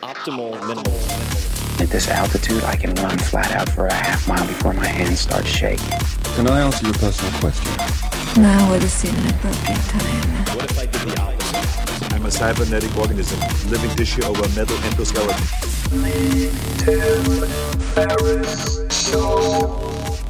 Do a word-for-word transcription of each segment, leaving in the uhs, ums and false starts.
Optimal minerals. At this altitude, I can run flat out for a half mile before my hands start shaking. Can I answer your personal question? Now would seem an appropriate time. What if I did the opposite? I'm a cybernetic organism, living tissue over a metal endoskeleton. Tim Ferriss Show.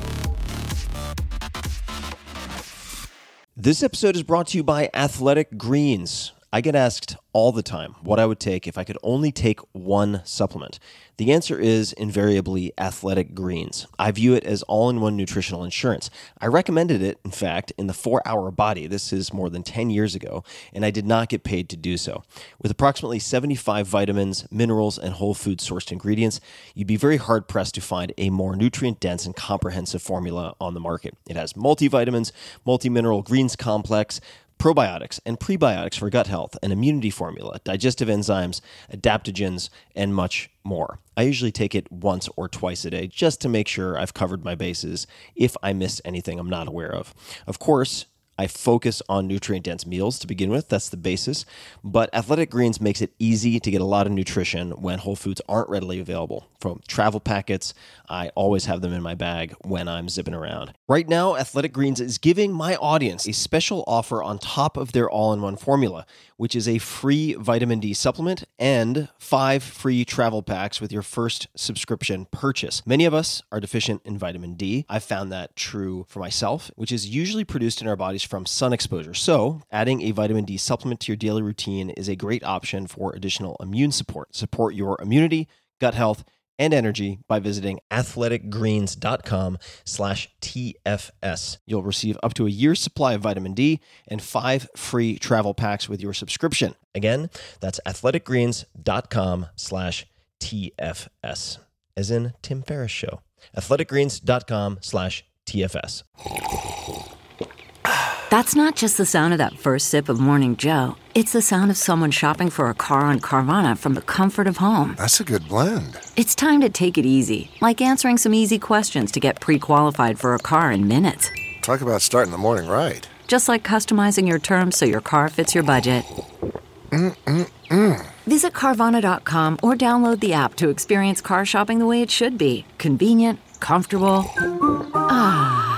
This episode is brought to you by Athletic Greens. I get asked all the time what I would take if I could only take one supplement. The answer is invariably Athletic Greens. I view it as all-in-one nutritional insurance. I recommended it, in fact, in the four hour Body. This is more than ten years ago, and I did not get paid to do so. With approximately seventy-five vitamins, minerals, and whole food sourced ingredients, you'd be very hard-pressed to find a more nutrient-dense and comprehensive formula on the market. It has multivitamins, multi-mineral greens complex, probiotics and prebiotics for gut health, an immunity formula, digestive enzymes, adaptogens, and much more. I usually take it once or twice a day just to make sure I've covered my bases if I missed anything I'm not aware of. Of course, I focus on nutrient-dense meals to begin with. That's the basis. But Athletic Greens makes it easy to get a lot of nutrition when whole foods aren't readily available. From travel packets, I always have them in my bag when I'm zipping around. Right now, Athletic Greens is giving my audience a special offer on top of their all-in-one formula, which is a free vitamin D supplement and five free travel packs with your first subscription purchase. Many of us are deficient in vitamin D. I've found that true for myself, which is usually produced in our bodies from sun exposure. So adding a vitamin D supplement to your daily routine is a great option for additional immune support. Support your immunity, gut health, and energy by visiting athleticgreens.com slash TFS. You'll receive up to a year's supply of vitamin D and five free travel packs with your subscription. Again, that's athleticgreens.com slash TFS, as in Tim Ferriss Show. athleticgreens.com slash TFS. That's not just the sound of that first sip of Morning Joe. It's the sound of someone shopping for a car on Carvana from the comfort of home. That's a good blend. It's time to take it easy, like answering some easy questions to get pre-qualified for a car in minutes. Talk about starting the morning right. Just like customizing your terms so your car fits your budget. Mm-mm-mm. Visit Carvana dot com or download the app to experience car shopping the way it should be. Convenient, comfortable. Ah.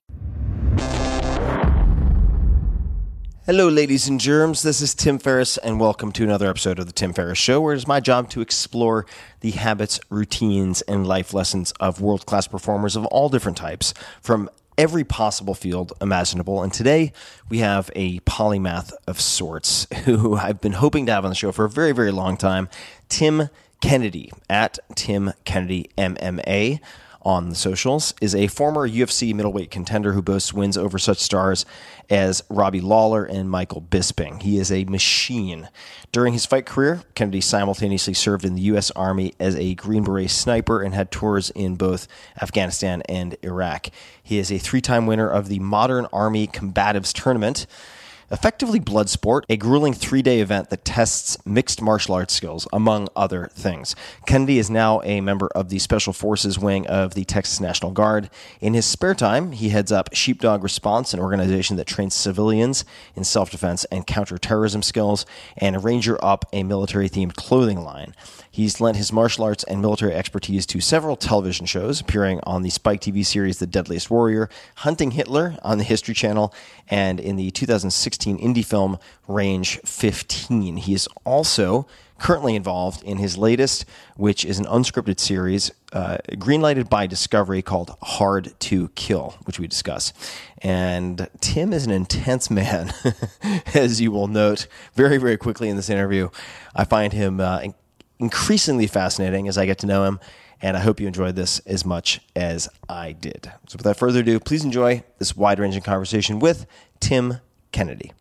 Hello, ladies and germs. This is Tim Ferriss, and welcome to another episode of The Tim Ferriss Show, where it is my job to explore the habits, routines, and life lessons of world-class performers of all different types from every possible field imaginable. And today, we have a polymath of sorts who I've been hoping to have on the show for a very, very long time, Tim Kennedy, at Tim Kennedy M M A. On the socials, is a former U F C middleweight contender who boasts wins over such stars as Robbie Lawler and Michael Bisping. He is a machine. During his fight career, Kennedy simultaneously served in the U S Army as a Green Beret sniper and had tours in both Afghanistan and Iraq. He is a three-time winner of the Modern Army Combatives Tournament, effectively Bloodsport, a grueling three-day event that tests mixed martial arts skills, among other things. Kennedy is now a member of the Special Forces wing of the Texas National Guard. In his spare time, he heads up Sheepdog Response, an organization that trains civilians in self-defense and counterterrorism skills, and Ranger Up, a military-themed clothing line. He's lent his martial arts and military expertise to several television shows, appearing on the Spike T V series The Deadliest Warrior, Hunting Hitler on the History Channel, and in the two thousand sixteen indie film Range fifteen. He is also currently involved in his latest, which is an unscripted series uh, greenlighted by Discovery called Hard to Kill, which we discuss. And Tim is an intense man, as you will note very, very quickly in this interview. I find him uh, increasingly fascinating as I get to know him, and I hope you enjoyed this as much as I did. So without further ado, please enjoy this wide-ranging conversation with Tim Kennedy.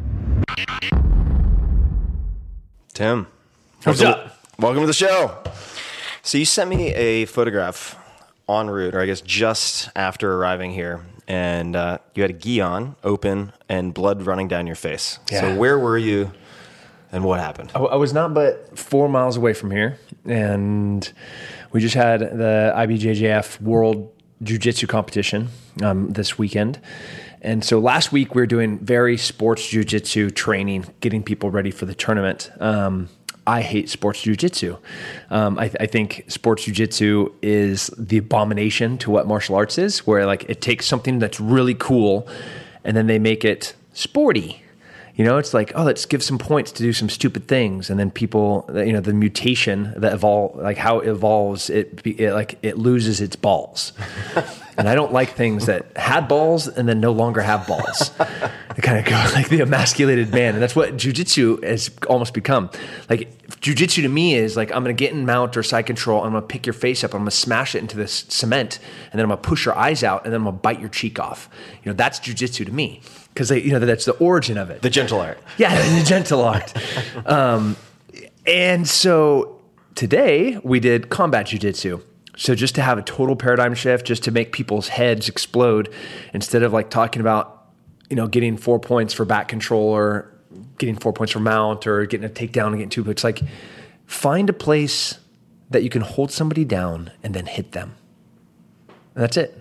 Tim. What's welcome, up? Welcome to the show. So you sent me a photograph en route, or I guess just after arriving here, and uh, you had a gi on, open, and blood running down your face. Yeah. So where were you, and what happened? I, I was not but four miles away from here, and we just had the I B J J F World Jiu-Jitsu competition um, this weekend. And so last week we were doing very sports jiu-jitsu training, getting people ready for the tournament. Um, I hate sports jiu-jitsu. Um, I, I think sports jiu-jitsu is the abomination to what martial arts is, where like it takes something that's really cool and then they make it sporty. You know, it's like, oh, let's give some points to do some stupid things. And then people, you know, the mutation that evolve, like how it evolves, it, it like it loses its balls. And I don't like things that had balls and then no longer have balls. They kind of go like the emasculated man. And that's what jiu-jitsu has almost become. Like jiu-jitsu to me is like, I'm going to get in mount or side control. I'm going to pick your face up. I'm going to smash it into this cement. And then I'm going to push your eyes out. And then I'm going to bite your cheek off. You know, that's jiu-jitsu to me. Because you know that's the origin of it. The gentle art. Yeah, the gentle art. Um, and so today we did combat jiu-jitsu. So just to have a total paradigm shift, just to make people's heads explode, instead of like talking about, you know, getting four points for back control or getting four points for mount or getting a takedown and getting two. It's like find a place that you can hold somebody down and then hit them. And that's it.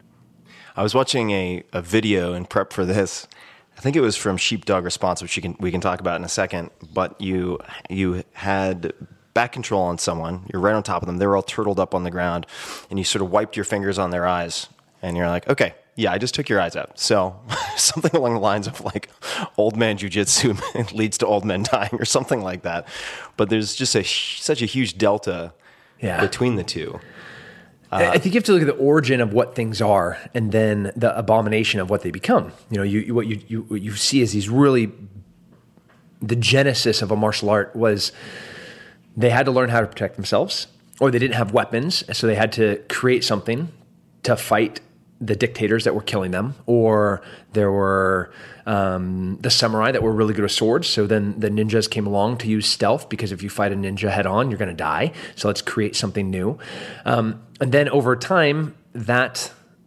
I was watching a, a video in prep for this. I think it was from Sheepdog Response, which you can, we can talk about in a second. But you you had back control on someone. You're right on top of them. They were all turtled up on the ground. And you sort of wiped your fingers on their eyes. And you're like, okay, yeah, I just took your eyes out. So something along the lines of like old man jiu-jitsu leads to old men dying or something like that. But there's just a such a huge delta yeah. between the two. Uh, I think you have to look at the origin of what things are, and then the abomination of what they become. You know, you, you what you, you what you see is these really the genesis of a martial art was they had to learn how to protect themselves, or they didn't have weapons, so they had to create something to fight the dictators that were killing them, or there were um, the samurai that were really good with swords. So then the ninjas came along to use stealth, because if you fight a ninja head on, you're going to die. So let's create something new. Um, and then over time, that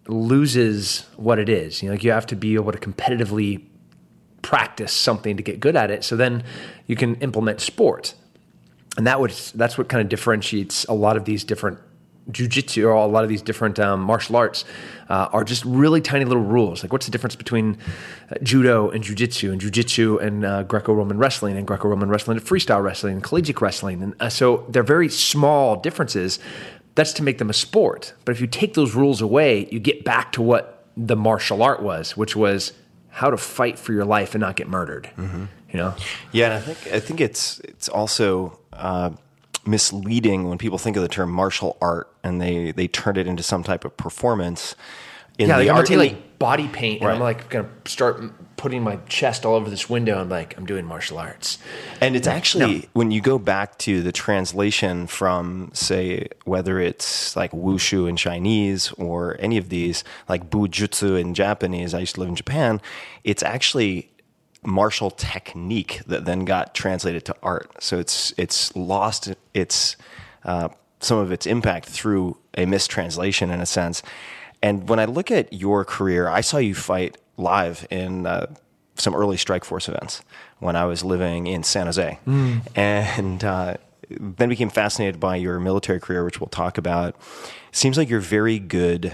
loses what it is. You know, like you have to be able to competitively practice something to get good at it. So then you can implement sport. And that would that's what kind of differentiates a lot of these different jiu-jitsu, or a lot of these different um, martial arts uh, are just really tiny little rules. Like, what's the difference between uh, judo and jiu-jitsu, and jiu-jitsu and uh, Greco-Roman wrestling, and Greco-Roman wrestling and freestyle wrestling and collegiate wrestling? And uh, so they're very small differences. That's to make them a sport. But if you take those rules away, you get back to what the martial art was, which was how to fight for your life and not get murdered. Mm-hmm. You know? Yeah, and I think I think it's it's also uh, misleading when people think of the term martial art and they, they turn it into some type of performance. In yeah, the like I'm art, gonna take the, like body paint, and right. I'm like gonna start putting my chest all over this window, and like I'm doing martial arts. And it's actually, no. when you go back to the translation from, say, whether it's like wushu in Chinese or any of these, like bujutsu in Japanese, I used to live in Japan, it's actually martial technique that then got translated to art. So it's it's lost its uh, some of its impact through a mistranslation in a sense. And when I look at your career, I saw you fight live in uh, some early Strikeforce events when I was living in San Jose, mm. and uh, then became fascinated by your military career, which we'll talk about. It seems like you're very good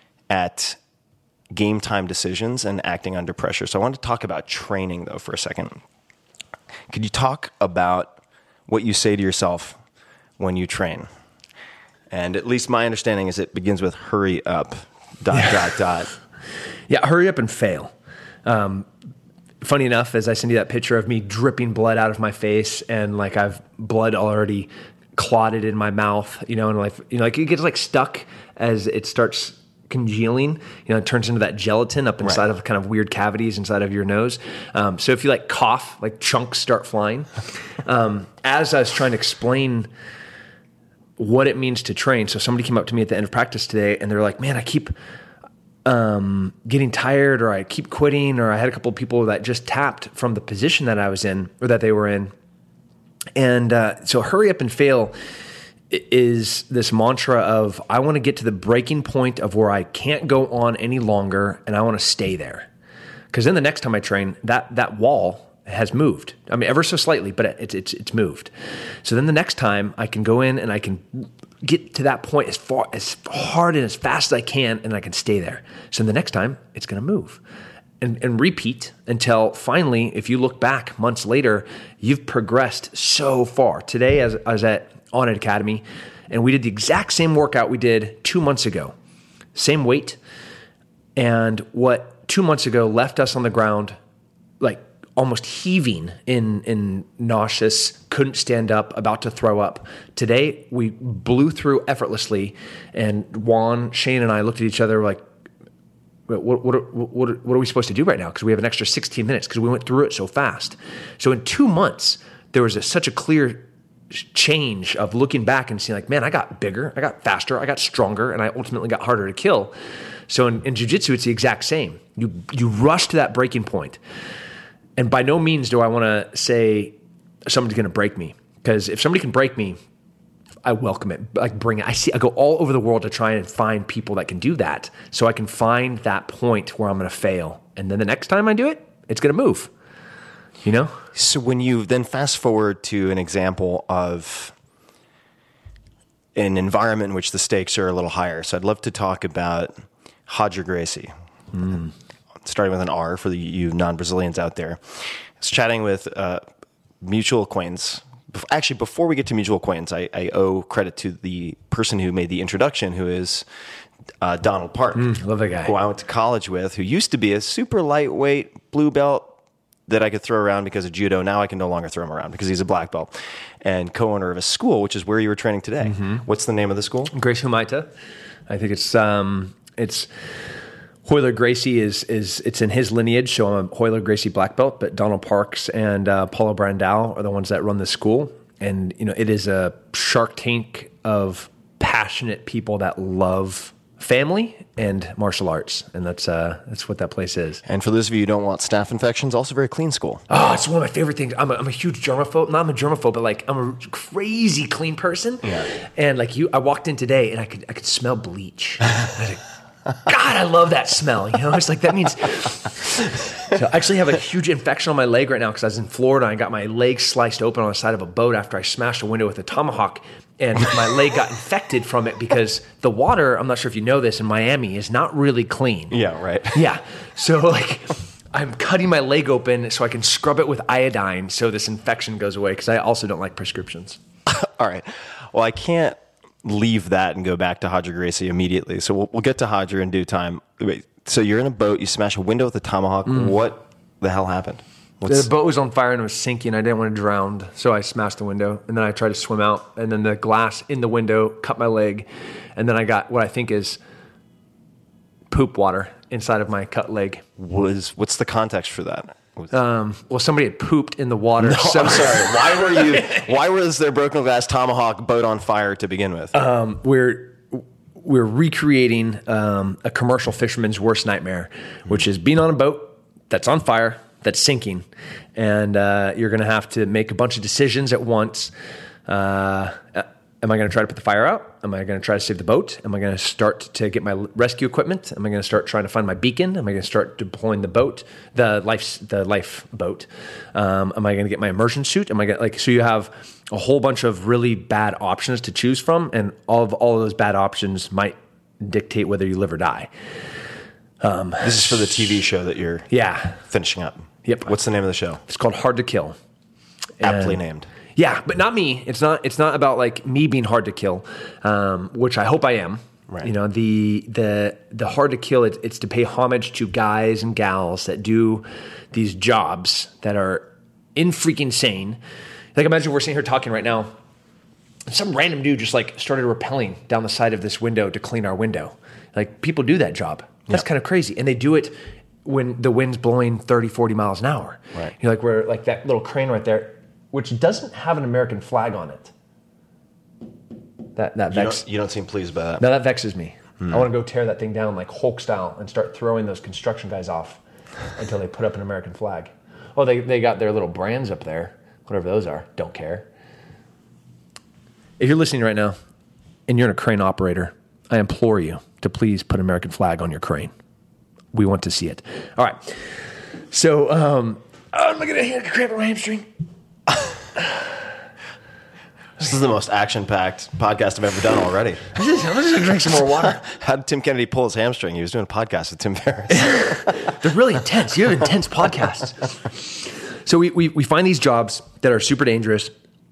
at game time decisions and acting under pressure. So I want to talk about training, though, for a second. Could you talk about what you say to yourself when you train? And at least my understanding is it begins with hurry up, dot, yeah. dot, dot. Yeah, hurry up and fail. Um, funny enough, as I send you that picture of me dripping blood out of my face, and like I've blood already clotted in my mouth, you know, and like, you know, like it gets like stuck as it starts congealing, you know, it turns into that gelatin up inside right. of kind of weird cavities inside of your nose. Um, so if you like cough, like chunks start flying. Um, as I was trying to explain what it means to train, so somebody came up to me at the end of practice today and they're like, man, I keep um, getting tired, or I keep quitting, or I had a couple of people that just tapped from the position that I was in, or that they were in. And uh, so hurry up and fail is this mantra of, I want to get to the breaking point of where I can't go on any longer, and I want to stay there. Because then the next time I train, that that wall has moved. I mean, ever so slightly, but it's it's it's moved. So then the next time I can go in and I can get to that point as far as hard and as fast as I can, and I can stay there. So the next time it's going to move. and, and repeat until finally, if you look back months later, you've progressed so far. Today, as I was at On It Academy, and we did the exact same workout we did two months ago, same weight, and what two months ago left us on the ground, like almost heaving in in nauseous, couldn't stand up, about to throw up. Today, we blew through effortlessly, and Juan, Shane, and I looked at each other like, what what what, what, what are we supposed to do right now? Because we have an extra sixteen minutes because we went through it so fast. So in two months, there was a, such a clear change of looking back and seeing like, man, I got bigger, I got faster, I got stronger, and I ultimately got harder to kill. So in, in jiu-jitsu, it's the exact same. You you rush to that breaking point. And by no means do I want to say somebody's going to break me, because if somebody can break me, I welcome it. Like bring it. I see. I go all over the world to try and find people that can do that, so I can find that point where I'm going to fail, and then the next time I do it, it's going to move. You know. So when you then fast forward to an example of an environment in which the stakes are a little higher, so I'd love to talk about Roger Gracie. Mm. Starting with an R for the, you non-Brazilians out there. I was chatting with uh, mutual acquaintance. Actually, before we get to mutual acquaintance, I, I owe credit to the person who made the introduction, who is uh, Donald Park. Mm, love that guy. Who I went to college with, who used to be a super lightweight blue belt that I could throw around because of judo. Now I can no longer throw him around because he's a black belt. And co-owner of a school, which is where you were training today. Mm-hmm. What's the name of the school? Gracie Humaita. I think it's... Um, it's Royler Gracie is is it's in his lineage, so I'm a Royler Gracie black belt, but Donald Parks and uh, Paulo Brandao are the ones that run the school, and you know it is a Shark Tank of passionate people that love family and martial arts, and that's uh, that's what that place is. And for those of you who don't want staph infections, also very clean school. Oh, it's one of my favorite things. I'm a, I'm a huge germaphobe. Not I'm a germaphobe, but like I'm a crazy clean person. Yeah. And like you, I walked in today and I could I could smell bleach. I was like, God, I love that smell. You know, it's like that means. So I actually have a huge infection on my leg right now because I was in Florida and I got my leg sliced open on the side of a boat after I smashed a window with a tomahawk, and my leg got infected from it because the water, I'm not sure if you know this, in Miami is not really clean. Yeah, right. Yeah. So like I'm cutting my leg open so I can scrub it with iodine so this infection goes away, because I also don't like prescriptions. All right. Well, I can't leave that and go back to Roger Gracie immediately. So we'll, we'll get to Roger in due time. Wait, so you're in a boat, you smash a window with a tomahawk. Mm. What the hell happened? What's... The boat was on fire and it was sinking. I didn't want to drown, so I smashed the window. And then I tried to swim out, and then the glass in the window cut my leg. And then I got what I think is poop water inside of my cut leg. Was What's the context for that? Um, well, somebody had pooped in the water. No, so- I'm sorry. Why were you? Why was there broken glass tomahawk boat on fire to begin with? Um, we're we're recreating um, a commercial fisherman's worst nightmare, which is being on a boat that's on fire, that's sinking, and uh, you're going to have to make a bunch of decisions at once. Uh, Am I going to try to put the fire out? Am I going to try to save the boat? Am I going to start to get my rescue equipment? Am I going to start trying to find my beacon? Am I going to start deploying the boat, the life, the life boat? Um, am I going to get my immersion suit? Am I going like so? You have a whole bunch of really bad options to choose from, and all of all of those bad options might dictate whether you live or die. Um, this is for the T V show that you're yeah finishing up. Yep. What's the name of the show? It's called Hard to Kill. Aptly And, named. Yeah, but not me. It's not. It's not about like me being hard to kill, um, which I hope I am. Right. You know, the the the hard to kill. It, it's to pay homage to guys and gals that do these jobs that are in freaking sane. Like imagine we're sitting here talking right now, and some random dude just like started rappelling down the side of this window to clean our window. Like people do that job. That's Yep. kind of crazy, and they do it when the wind's blowing thirty, forty miles an hour. Right. You're like we're like that little crane right there, which doesn't have an American flag on it. That that You vex. don't, you don't seem pleased by that. No, that vexes me. Hmm. I want to go tear that thing down like Hulk style and start throwing those construction guys off until they put up an American flag. Oh, they they got their little brands up there, whatever those are. Don't care. If you're listening right now and you're a crane operator, I implore you to please put an American flag on your crane. We want to see it. All right. So, um, oh, look at it here. Cramp in my hamstring. This is the most action-packed podcast I've ever done already. I'm just going to drink some more water. How did Tim Kennedy pull his hamstring? He was doing a podcast with Tim Ferriss. They're really intense. You have intense podcasts. So we, we we find these jobs that are super dangerous,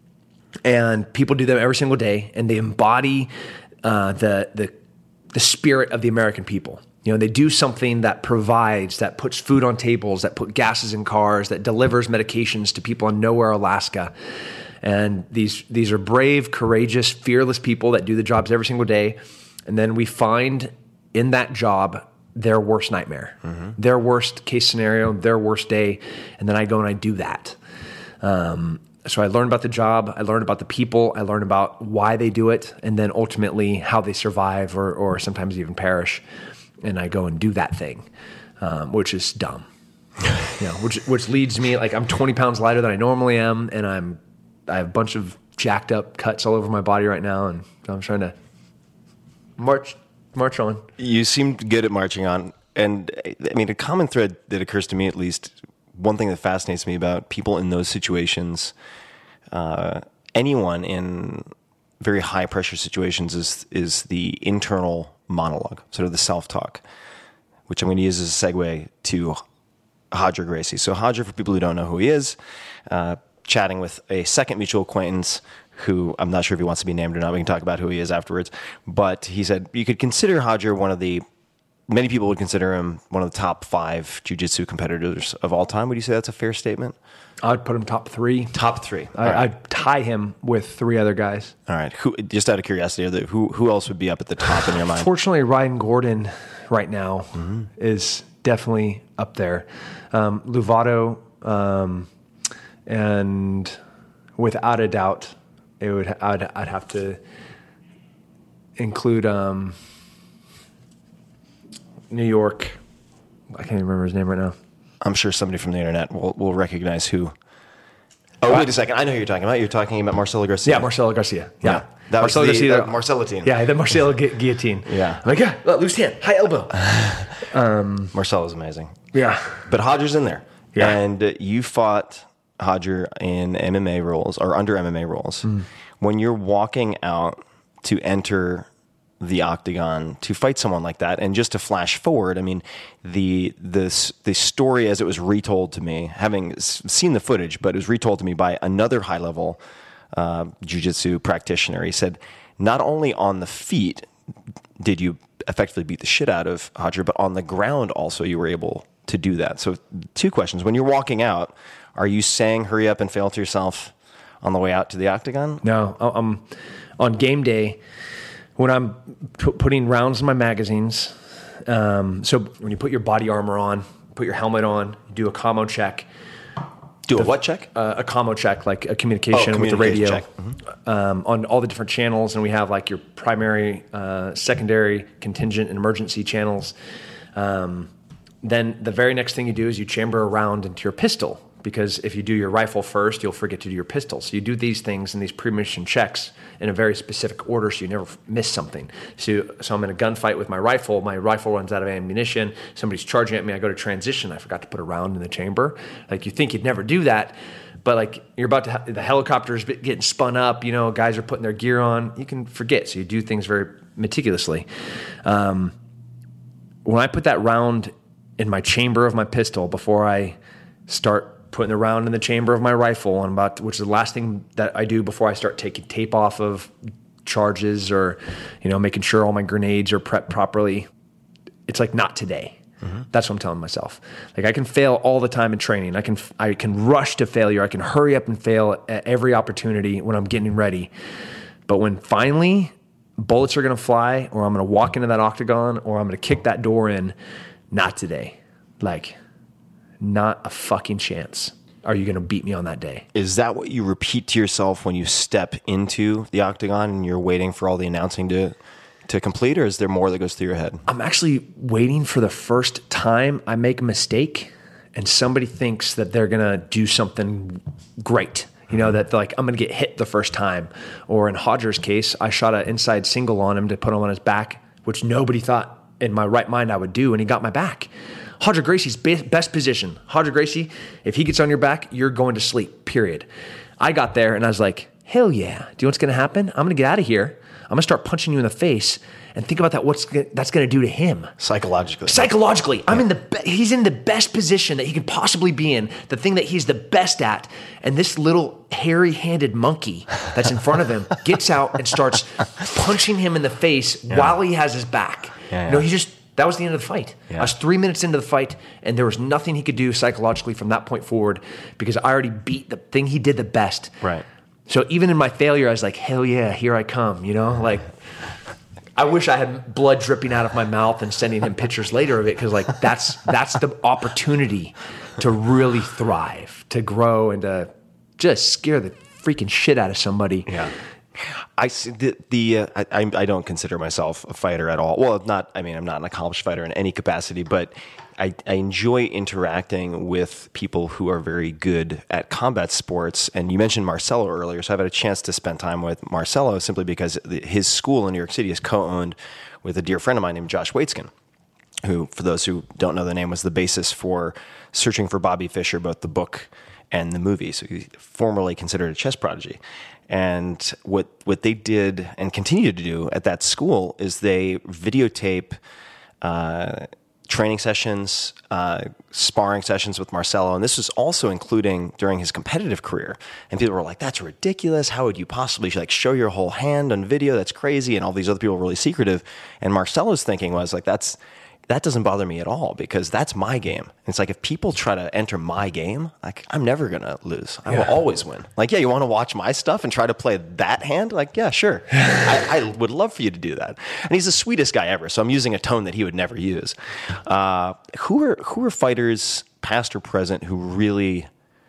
and people do them every single day, and they embody uh, the the the spirit of the American people. You know, they do something that provides, that puts food on tables, that put gases in cars, that delivers medications to people in nowhere, Alaska. And these these are brave, courageous, fearless people that do the jobs every single day. And then we find in that job their worst nightmare, mm-hmm. their worst case scenario, their worst day. And then I go and I do that. Um, so I learn about the job. I learn about the people. I learn about why they do it. And then ultimately how they survive or, or sometimes even perish. And I go and do that thing, um, which is dumb. You know, which which leads me, like, I'm twenty pounds lighter than I normally am, and I'm I have a bunch of jacked up cuts all over my body right now, and I'm trying to march march on. You seem good at marching on, and I mean, a common thread that occurs to me, at least, one thing that fascinates me about people in those situations, uh, anyone in very high pressure situations, is is the internal monologue, sort of the self-talk, which I'm going to use as a segue to Roger Gracie. So Roger, for people who don't know who he is, uh, chatting with a second mutual acquaintance who I'm not sure if he wants to be named or not. We can talk about who he is afterwards. But he said you could consider Roger one of the, many people would consider him one of the top five jiu-jitsu competitors of all time. Would you say that's a fair statement? I'd put him top three. Top three. I, right. I'd tie him with three other guys. All right. Who, just out of curiosity, who who else would be up at the top in your mind? Fortunately, Ryan Gordon right now mm-hmm. is definitely up there. Um, Lovato, um, and without a doubt, it would I'd, I'd have to include um, New York. I can't even remember his name right now. I'm sure somebody from the internet will, will recognize who. Oh, wait a second. I know who you're talking about. You're talking about Marcelo Garcia. Yeah, Marcelo Garcia. Yeah. yeah. That Marcelo was the, Garcia. the Marcelotine. Yeah, the Marcelo gu- guillotine. Yeah. I'm like, yeah, look, loose hand, high elbow. um, Marcelo's amazing. Yeah. But Roger's in there. Yeah. And uh, you fought Roger in M M A rules, or under M M A rules. Mm. When you're walking out to enter the octagon to fight someone like that, and just to flash forward, I mean, the the the story as it was retold to me, having seen the footage, but it was retold to me by another high level uh, jiu-jitsu practitioner. He said, not only on the feet did you effectively beat the shit out of Roger, but on the ground also you were able to do that. So, two questions: when you're walking out, are you saying "hurry up and fail to yourself" on the way out to the octagon? No, I'm on game day. When I'm p- putting rounds in my magazines, um, so when you put your body armor on, put your helmet on, you do a commo check. Do the, a what check? Uh, a commo check, like a communication, oh, communication with the radio mm-hmm. um, on all the different channels. And we have like your primary, uh, secondary, contingent, and emergency channels. Um, then the very next thing you do is you chamber a round into your pistol. Because if you do your rifle first, you'll forget to do your pistol. So you do these things in these pre-mission checks in a very specific order so you never miss something. So, so I'm in a gunfight with my rifle. My rifle runs out of ammunition. Somebody's charging at me. I go to transition. I forgot to put a round in the chamber. Like, you think you'd never do that, but like you're about to, ha- the helicopter's getting spun up, you know, guys are putting their gear on. You can forget. So you do things very meticulously. Um, when I put that round in my chamber of my pistol before I start putting the round in the chamber of my rifle, and about which is the last thing that I do before I start taking tape off of charges, or you know, making sure all my grenades are prepped properly. It's like, not today. Mm-hmm. That's what I'm telling myself. Like, I can fail all the time in training. I can I can rush to failure. I can hurry up and fail at every opportunity when I'm getting ready. But when finally bullets are going to fly, or I'm going to walk into that octagon, or I'm going to kick that door in, not today. Like, not a fucking chance are you going to beat me on that day. Is that what you repeat to yourself when you step into the octagon and you're waiting for all the announcing to to complete, or is there more that goes through your head? I'm actually waiting for the first time I make a mistake and somebody thinks that they're going to do something great. You know, that like, I'm going to get hit the first time. Or in Roger's case, I shot an inside single on him to put him on his back, which nobody thought in my right mind I would do, and he got my back. Roger Gracie's best position. Roger Gracie, if he gets on your back, you're going to sleep, period. I got there and I was like, hell yeah. Do you know what's going to happen? I'm going to get out of here. I'm going to start punching you in the face, and think about that. What's that's going to do to him psychologically? Psychologically, yeah. I'm in the be- he's in the best position that he could possibly be in. The thing that he's the best at, and this little hairy-handed monkey that's in front of him gets out and starts punching him in the face yeah. while he has his back. Yeah, yeah. You know, he just that was the end of the fight. Yeah. I was three minutes into the fight, and there was nothing he could do psychologically from that point forward because I already beat the thing he did the best. Right. So even in my failure, I was like, hell yeah, here I come. You know, like. I wish I had blood dripping out of my mouth and sending him pictures later of it because, like, that's that's the opportunity to really thrive, to grow, and to just scare the freaking shit out of somebody. Yeah, I see the, the uh, I I don't consider myself a fighter at all. Well, not I mean I'm not an accomplished fighter in any capacity, but I, I enjoy interacting with people who are very good at combat sports. And you mentioned Marcelo earlier, so I've had a chance to spend time with Marcelo simply because his school in New York City is co-owned with a dear friend of mine named Josh Waitzkin, who, for those who don't know the name, was the basis for Searching for Bobby Fischer, both the book and the movie. So he's formerly considered a chess prodigy. And what what they did and continue to do at that school is they videotape uh, training sessions, uh, sparring sessions with Marcelo. And this was also including during his competitive career. And people were like, that's ridiculous. How would you possibly like show your whole hand on video? That's crazy. And all these other people were really secretive. And Marcelo's thinking was like, that's that doesn't bother me at all because that's my game. It's like if people try to enter my game, like I'm never going to lose. I yeah. will always win. Like, yeah, you want to watch my stuff and try to play that hand? Like, yeah, sure. I, I would love for you to do that. And he's the sweetest guy ever. So I'm using a tone that he would never use. Uh, who are who are fighters, past or present, who really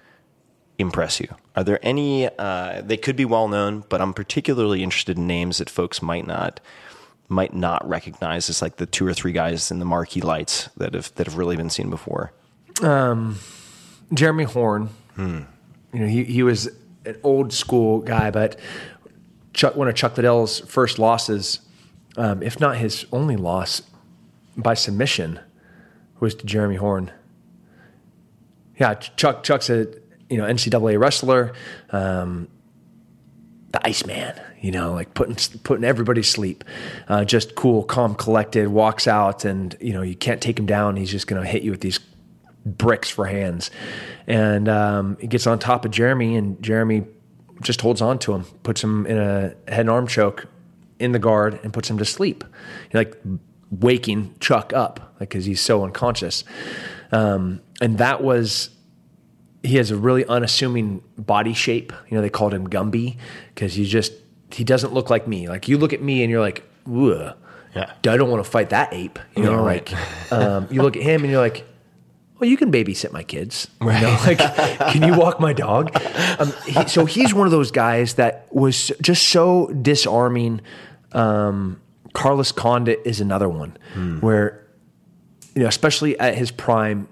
impress you? Are there any, uh, they could be well known, but I'm particularly interested in names that folks might not might not recognize as like the two or three guys in the marquee lights that have that have really been seen before. Um, Jeremy Horn, hmm. you know, he he was an old school guy, but Chuck, one of Chuck Liddell's first losses, um, if not his only loss by submission, was to Jeremy Horn. Yeah, Chuck Chuck's a you know N C double A wrestler, um, the Iceman. You know, like putting putting everybody to sleep. Uh, just cool, calm, collected, walks out, and, you know, you can't take him down. He's just going to hit you with these bricks for hands. And um, he gets on top of Jeremy, and Jeremy just holds on to him, puts him in a head and arm choke in the guard, and puts him to sleep. You're like waking Chuck up, like, because he's so unconscious. Um, and that was... He has a really unassuming body shape. You know, they called him Gumby because he just... He doesn't look like me. Like, you look at me and you're like, ugh, yeah. I don't want to fight that ape. You know, yeah, right. like, um, you look at him and you're like, well, you can babysit my kids. Right. You know, like, can you walk my dog? Um, he, so he's one of those guys that was just so disarming. Um, Carlos Condit is another one hmm. where, you know, especially at his prime,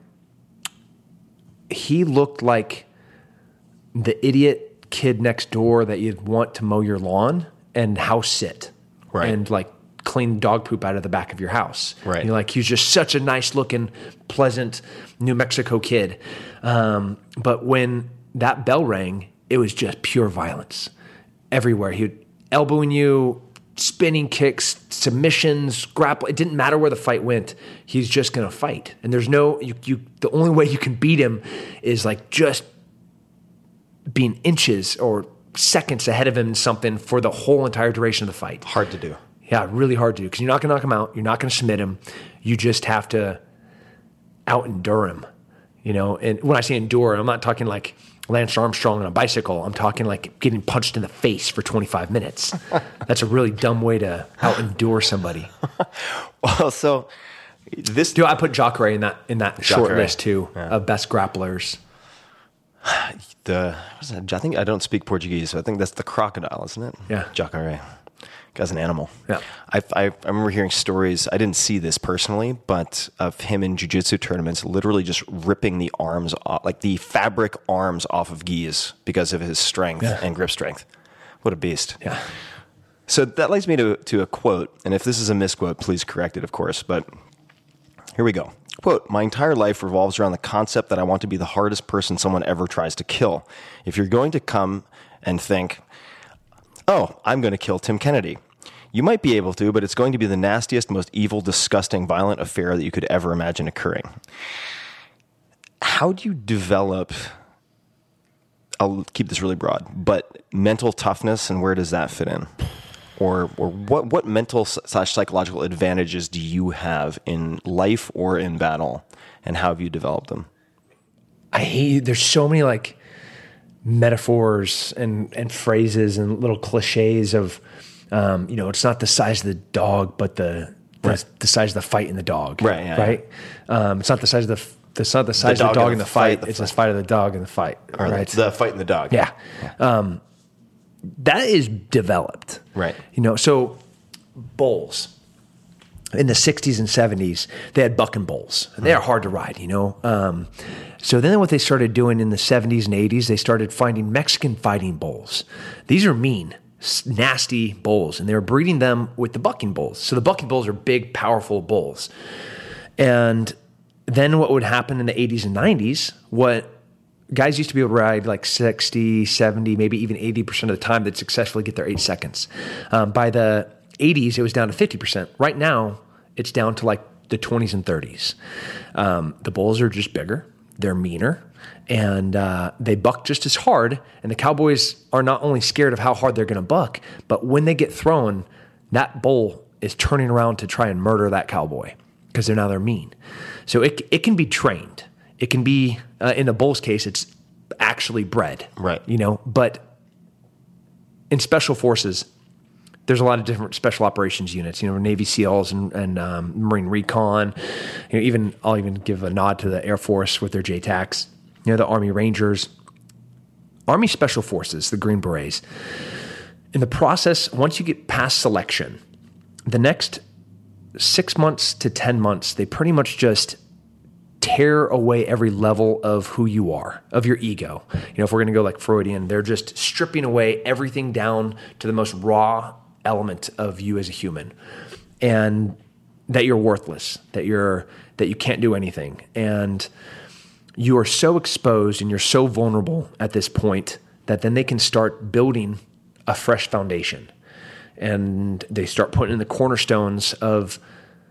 he looked like the idiot kid next door that you'd want to mow your lawn and house sit, right? And like clean dog poop out of the back of your house, right? And you're like, he's just such a nice looking, pleasant New Mexico kid. Um, but when that bell rang, it was just pure violence everywhere. He would elbowing you, spinning kicks, submissions, grapple. It didn't matter where the fight went. He's just going to fight. And there's no, you, you, the only way you can beat him is like just being inches or seconds ahead of him in something for the whole entire duration of the fight. Hard to do. Yeah, really hard to do because you're not going to knock him out. You're not going to submit him. You just have to out-endure him, you know? And when I say endure, I'm not talking like Lance Armstrong on a bicycle. I'm talking like getting punched in the face for twenty-five minutes. That's a really dumb way to out-endure somebody. Well, so this... Dude, I put Jacare in that, in that short list too, yeah. of best grapplers. The I think I don't speak Portuguese, so I think that's the crocodile, isn't it? Yeah, Jacare. Guy's an animal. Yeah, I, I I remember hearing stories. I didn't see this personally, but of him in jiu-jitsu tournaments, literally just ripping the arms off, like the fabric arms off of gis because of his strength yeah. and grip strength. What a beast! Yeah. So that leads me to to a quote, and if this is a misquote, please correct it, of course. But here we go. Quote, my entire life revolves around the concept that I want to be the hardest person someone ever tries to kill. If you're going to come and think, oh, I'm going to kill Tim Kennedy. You might be able to, but it's going to be the nastiest, most evil, disgusting, violent affair that you could ever imagine occurring. How do you develop, I'll keep this really broad, but mental toughness, and where does that fit in? Or or what, what mental slash psychological advantages do you have in life or in battle, and how have you developed them? I hate, there's so many like metaphors and, and phrases and little cliches of, um, you know, it's not the size of the dog, but the the, Right. the size of the fight in the dog. Right, yeah, right. Um, it's not the size of the, it's not the size The of the dog dog in in the the fight. fight, the It's fight. the fight of the dog in the fight. Or right. the fight in the dog. Yeah. Um, that is developed. Right. You know, so bulls in the sixties and seventies, they had bucking bulls. And they are hard to ride, you know. Um, so then what they started doing in the seventies and eighties, they started finding Mexican fighting bulls. These are mean, s- nasty bulls, and they were breeding them with the bucking bulls. So the bucking bulls are big, powerful bulls. And then what would happen in the eighties and nineties, what guys used to be able to ride like sixty, seventy, maybe even eighty percent of the time they'd successfully get their eight seconds. Um, by the eighties, it was down to fifty percent. Right now, it's down to like the twenties and thirties. Um, the bulls are just bigger. They're meaner. And uh, they buck just as hard. And the cowboys are not only scared of how hard they're going to buck, but when they get thrown, that bull is turning around to try and murder that cowboy because they're now they're mean. So it it can be trained. It can be, uh, in the bull's case, it's actually bred. Right. You know, but in special forces, there's a lot of different special operations units, you know, Navy SEALs and, and um, Marine Recon. You know, even I'll even give a nod to the Air Force with their J TACs. You know, the Army Rangers, Army Special Forces, the Green Berets. In the process, once you get past selection, the next six months to ten months, they pretty much just tear away every level of who you are, of your ego. You know, if we're going to go like Freudian, they're just stripping away everything down to the most raw element of you as a human, and that you're worthless, that you're that you can't do anything, and you are so exposed and you're so vulnerable at this point that then they can start building a fresh foundation, and they start putting in the cornerstones of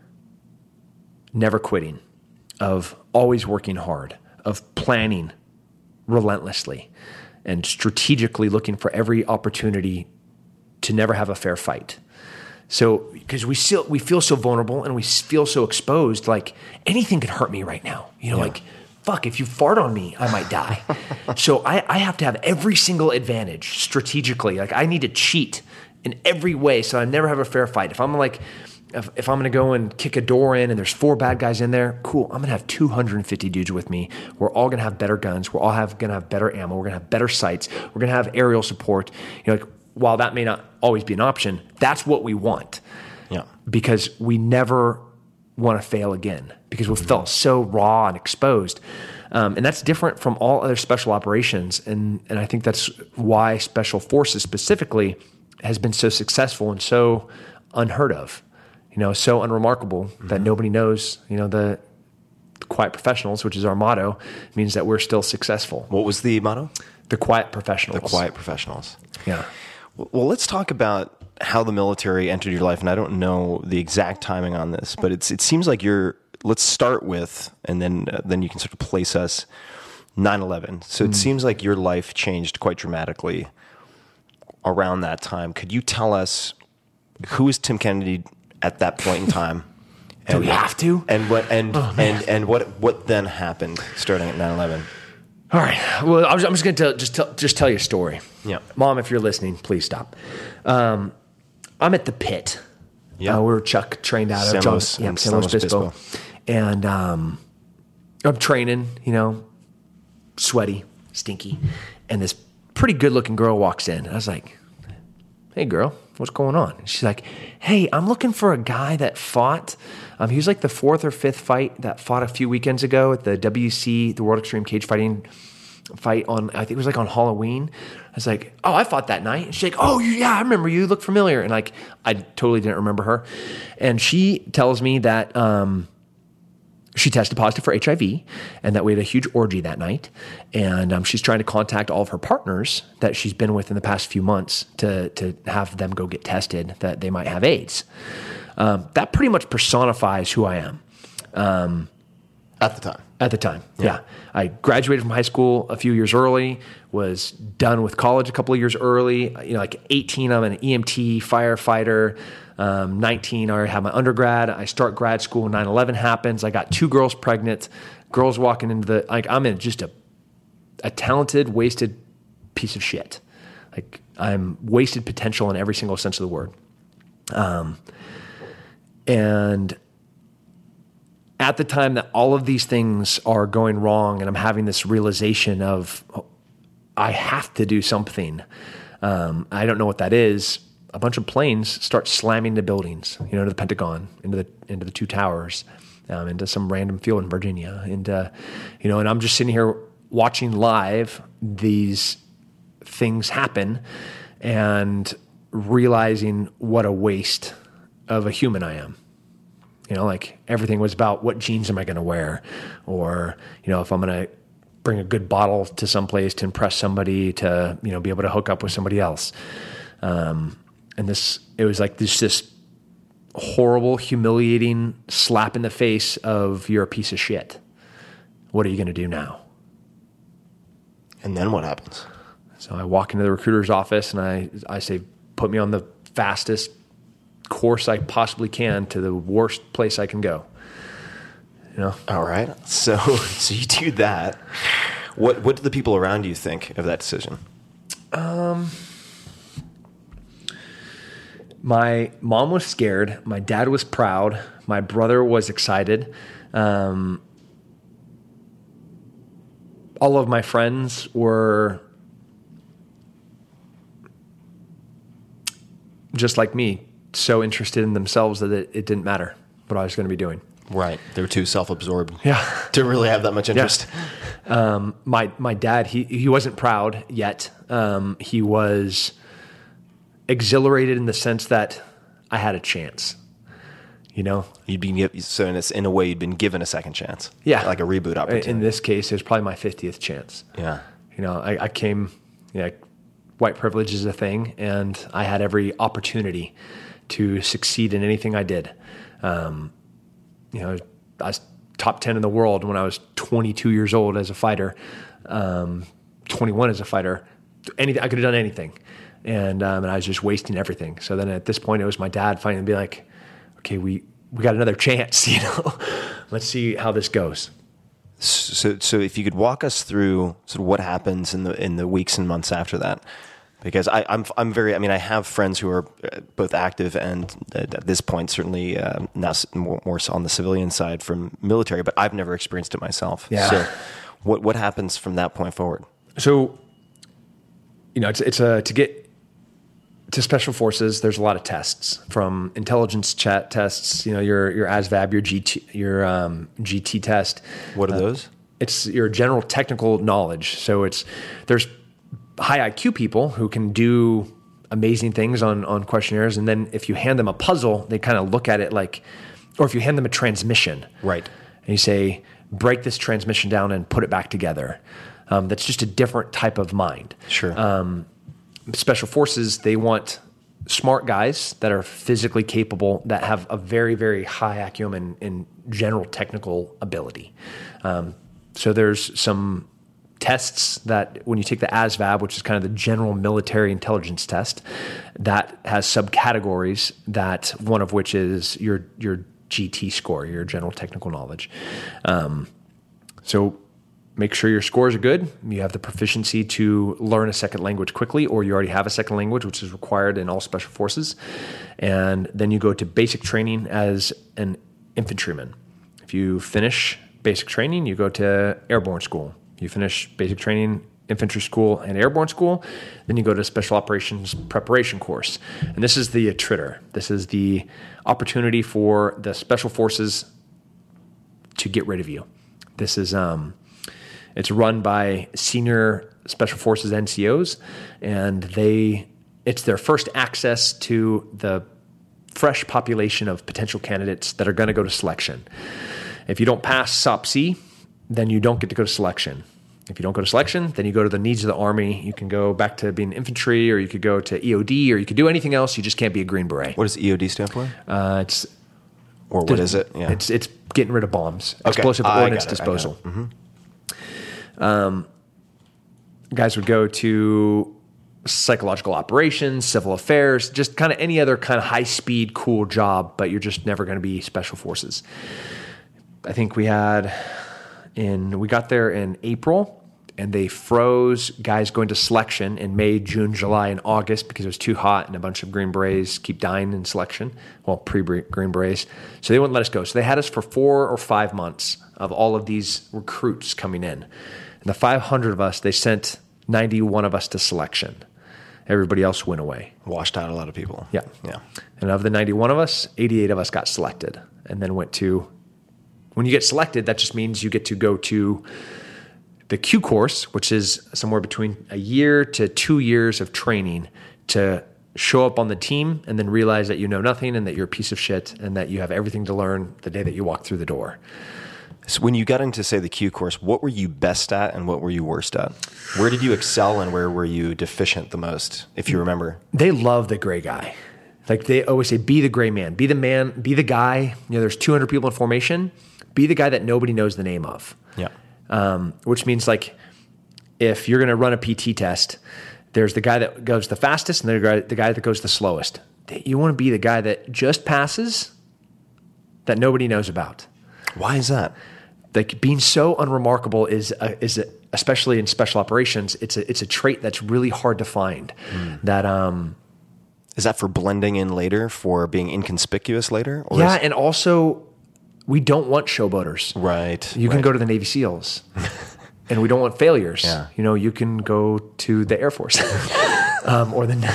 never quitting, of always working hard, of planning relentlessly and strategically looking for every opportunity to never have a fair fight. So, because we still we feel so vulnerable and we feel so exposed, like anything could hurt me right now. You know, Yeah. like, fuck, if you fart on me, I might die. So I, I have to have every single advantage strategically. Like I need to cheat in every way so I never have a fair fight. If I'm like, if, if I'm going to go and kick a door in and there's four bad guys in there, cool. I'm going to have two hundred fifty dudes with me. We're all going to have better guns. We're all have going to have better ammo. We're going to have better sights. We're going to have aerial support. You know, like, while that may not always be an option, that's what we want. Yeah. Because we never want to fail again because we felt so raw and exposed. Um, and that's different from all other special operations. And, and I think that's why Special Forces specifically has been so successful and so unheard of, you know, so unremarkable mm-hmm. that nobody knows, you know, the, the quiet professionals, which is our motto, means that we're still successful. What was the motto? The quiet professionals. The quiet professionals. Yeah. Well, let's talk about how the military entered your life. And I don't know the exact timing on this, but it's it seems like you're, let's start with, and then uh, then you can sort of place us, nine eleven. So Mm. it seems like your life changed quite dramatically around that time. Could you tell us who was Tim Kennedy at that point in time? Do And, we have to? And what and Oh, and, and what what then happened starting at nine eleven? All right. Well, I'm just going to just tell, just tell you a story. Yeah. Mom, if you're listening, please stop. Um, I'm at the pit. Yeah. Uh, we're Chuck trained out of San John, Luis- yeah, in San San Luis Luis Obispo. Obispo. And um, I'm training, you know, sweaty, stinky. And this pretty good looking girl walks in. I was like, hey, girl, what's going on? And she's like, hey, I'm looking for a guy that fought. Um, he was like the fourth or fifth fight that fought a few weekends ago at the W C, the World Extreme Cage Fighting fight on, I think it was like on Halloween. I was like, oh, I fought that night. And she's like, oh, yeah, I remember you. You look familiar. And like, I totally didn't remember her. And she tells me that um, she tested positive for H I V, and that we had a huge orgy that night. And um, she's trying to contact all of her partners that she's been with in the past few months to to have them go get tested that they might have AIDS. Um, that pretty much personifies who I am. Um, At the time. At the time, yeah. yeah. I graduated from high school a few years early, was done with college a couple of years early. You know, like eighteen, I'm an E M T firefighter. Um, nineteen, I already had my undergrad. I start grad school, nine eleven happens. I got two girls pregnant, girls walking into the, like, I'm in just a, a talented, wasted piece of shit. Like, I'm wasted potential in every single sense of the word. Um, and at the time that all of these things are going wrong and I'm having this realization of, oh, I have to do something. Um, I don't know what that is. A bunch of planes start slamming into buildings, you know, into the Pentagon, into the into the two towers, um, into some random field in Virginia, and uh, you know, and I'm just sitting here watching live these things happen, and realizing what a waste of a human I am. You know, like everything was about what jeans am I going to wear, or you know, if I'm going to bring a good bottle to some place to impress somebody, to you know, be able to hook up with somebody else. Um, And this, it was like this, this horrible, humiliating slap in the face of you're a piece of shit. What are you going to do now? And then what happens? So I walk into the recruiter's office and I, I say, put me on the fastest course I possibly can to the worst place I can go. You know? All right. So, so you do that. What, what do the people around you think of that decision? Um... My mom was scared. My dad was proud. My brother was excited. Um, all of my friends were just like me, so interested in themselves that it, it didn't matter what I was going to be doing. Right. They were too self-absorbed. Yeah. To really have that much interest. Yeah. Um, my, my dad, he, he wasn't proud yet. Um, he was exhilarated in the sense that I had a chance, you know? You'd been, so in a, in a way, you'd been given a second chance. Yeah. Like a reboot opportunity. In this case, it was probably my fiftieth chance. Yeah. You know, I, I came, you know, white privilege is a thing, and I had every opportunity to succeed in anything I did. Um, you know, I was top ten in the world when I was twenty-two years old as a fighter, um, twenty-one as a fighter. Anything, I could have done anything. And, um, and I was just wasting everything. So then at this point, it was my dad finally be like, okay, we, we got another chance, you know, let's see how this goes. So, so if you could walk us through sort of what happens in the, in the weeks and months after that, because I, I'm, I'm very, I mean, I have friends who are both active and at this point, certainly uh, now more, more so on the civilian side from military, but I've never experienced it myself. Yeah. So what, what happens from that point forward? So, you know, it's, it's a, to get to special forces, there's a lot of tests, from intelligence chat tests, you know, your, your A S V A B, your G T, your um, G T test. What are uh, those? It's your general technical knowledge. So it's, there's high I Q people who can do amazing things on, on questionnaires. And then if you hand them a puzzle, they kind of look at it like, or if you hand them a transmission. Right. And you say, break this transmission down and put it back together. Um, that's just a different type of mind. Sure. Um, Special forces, they want smart guys that are physically capable, that have a very, very high acumen in general technical ability. Um, so there's some tests that when you take the A S V A B, which is kind of the general military intelligence test, that has subcategories, that one of which is your your G T score, your general technical knowledge. Um, so make sure your scores are good. You have the proficiency to learn a second language quickly, or you already have a second language, which is required in all special forces. And then you go to basic training as an infantryman. If you finish basic training, you go to airborne school. You finish basic training, infantry school, and airborne school. Then you go to special operations preparation course. And this is the attritor. This is the opportunity for the special forces to get rid of you. This is... um. It's run by senior special forces N C Os, and they it's their first access to the fresh population of potential candidates that are going to go to selection. If you don't pass S O P C, then you don't get to go to selection. If you don't go to selection, then you go to the needs of the Army. You can go back to being infantry, or you could go to E O D, or you could do anything else. You just can't be a Green Beret. What does E O D stand for? Uh, it's or what is it? Yeah. It's it's getting rid of bombs, okay. explosive I ordnance got it, disposal. Mm-hmm. Um, guys would go to psychological operations, civil affairs, just kind of any other kind of high speed, cool job, but you're just never going to be special forces. I think we had in we got there in April. And they froze guys going to selection in May, June, July, and August because it was too hot and a bunch of Green Berets keep dying in selection. Well, pre-Green Berets. So they wouldn't let us go. So they had us for four or five months of all of these recruits coming in. And the five hundred of us, they sent ninety-one of us to selection. Everybody else went away. Washed out a lot of people. Yeah. Yeah. And of the ninety-one of us, eighty-eight of us got selected and then went to, when you get selected, that just means you get to go to the Q course, which is somewhere between a year to two years of training to show up on the team and then realize that you know nothing and that you're a piece of shit and that you have everything to learn the day that you walk through the door. So when you got into, say, the Q course, what were you best at and what were you worst at? Where did you excel and where were you deficient the most, if you remember? They love the gray guy. Like they always say, be the gray man, be the man, be the guy. You know, there's two hundred people in formation. Be the guy that nobody knows the name of. Yeah. Um, which means like if you're going to run a P T test, there's the guy that goes the fastest and the guy, the guy that goes the slowest. You want to be the guy that just passes that nobody knows about. Why is that? Like being so unremarkable is a, is a, especially in special operations, it's a it's a trait that's really hard to find. Mm. That um, is that for blending in later, for being inconspicuous later? Or yeah, is- and also we don't want showboaters. Right. You right. can go to the Navy SEALs. And we don't want failures. Yeah. You know, you can go to the Air Force. um, or the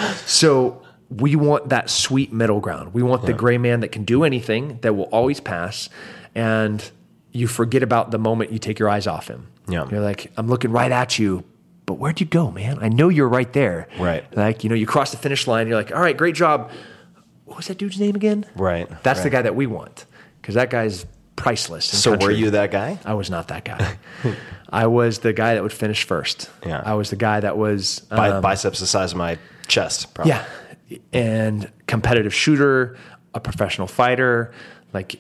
So we want that sweet middle ground. We want yeah. the gray man that can do anything, that will always pass, and you forget about the moment you take your eyes off him. Yeah. You're like, I'm looking right at you, but where'd you go, man? I know you're right there. Right. Like, you know, you cross the finish line, you're like, all right, great job. What was that dude's name again? Right. That's right. the guy that we want. Because that guy's priceless. in So country. were you that guy? I was not that guy. I was the guy that would finish first. Yeah. I was the guy that was um, Bi- biceps the size of my chest. Probably. Yeah, and competitive shooter, a professional fighter. Like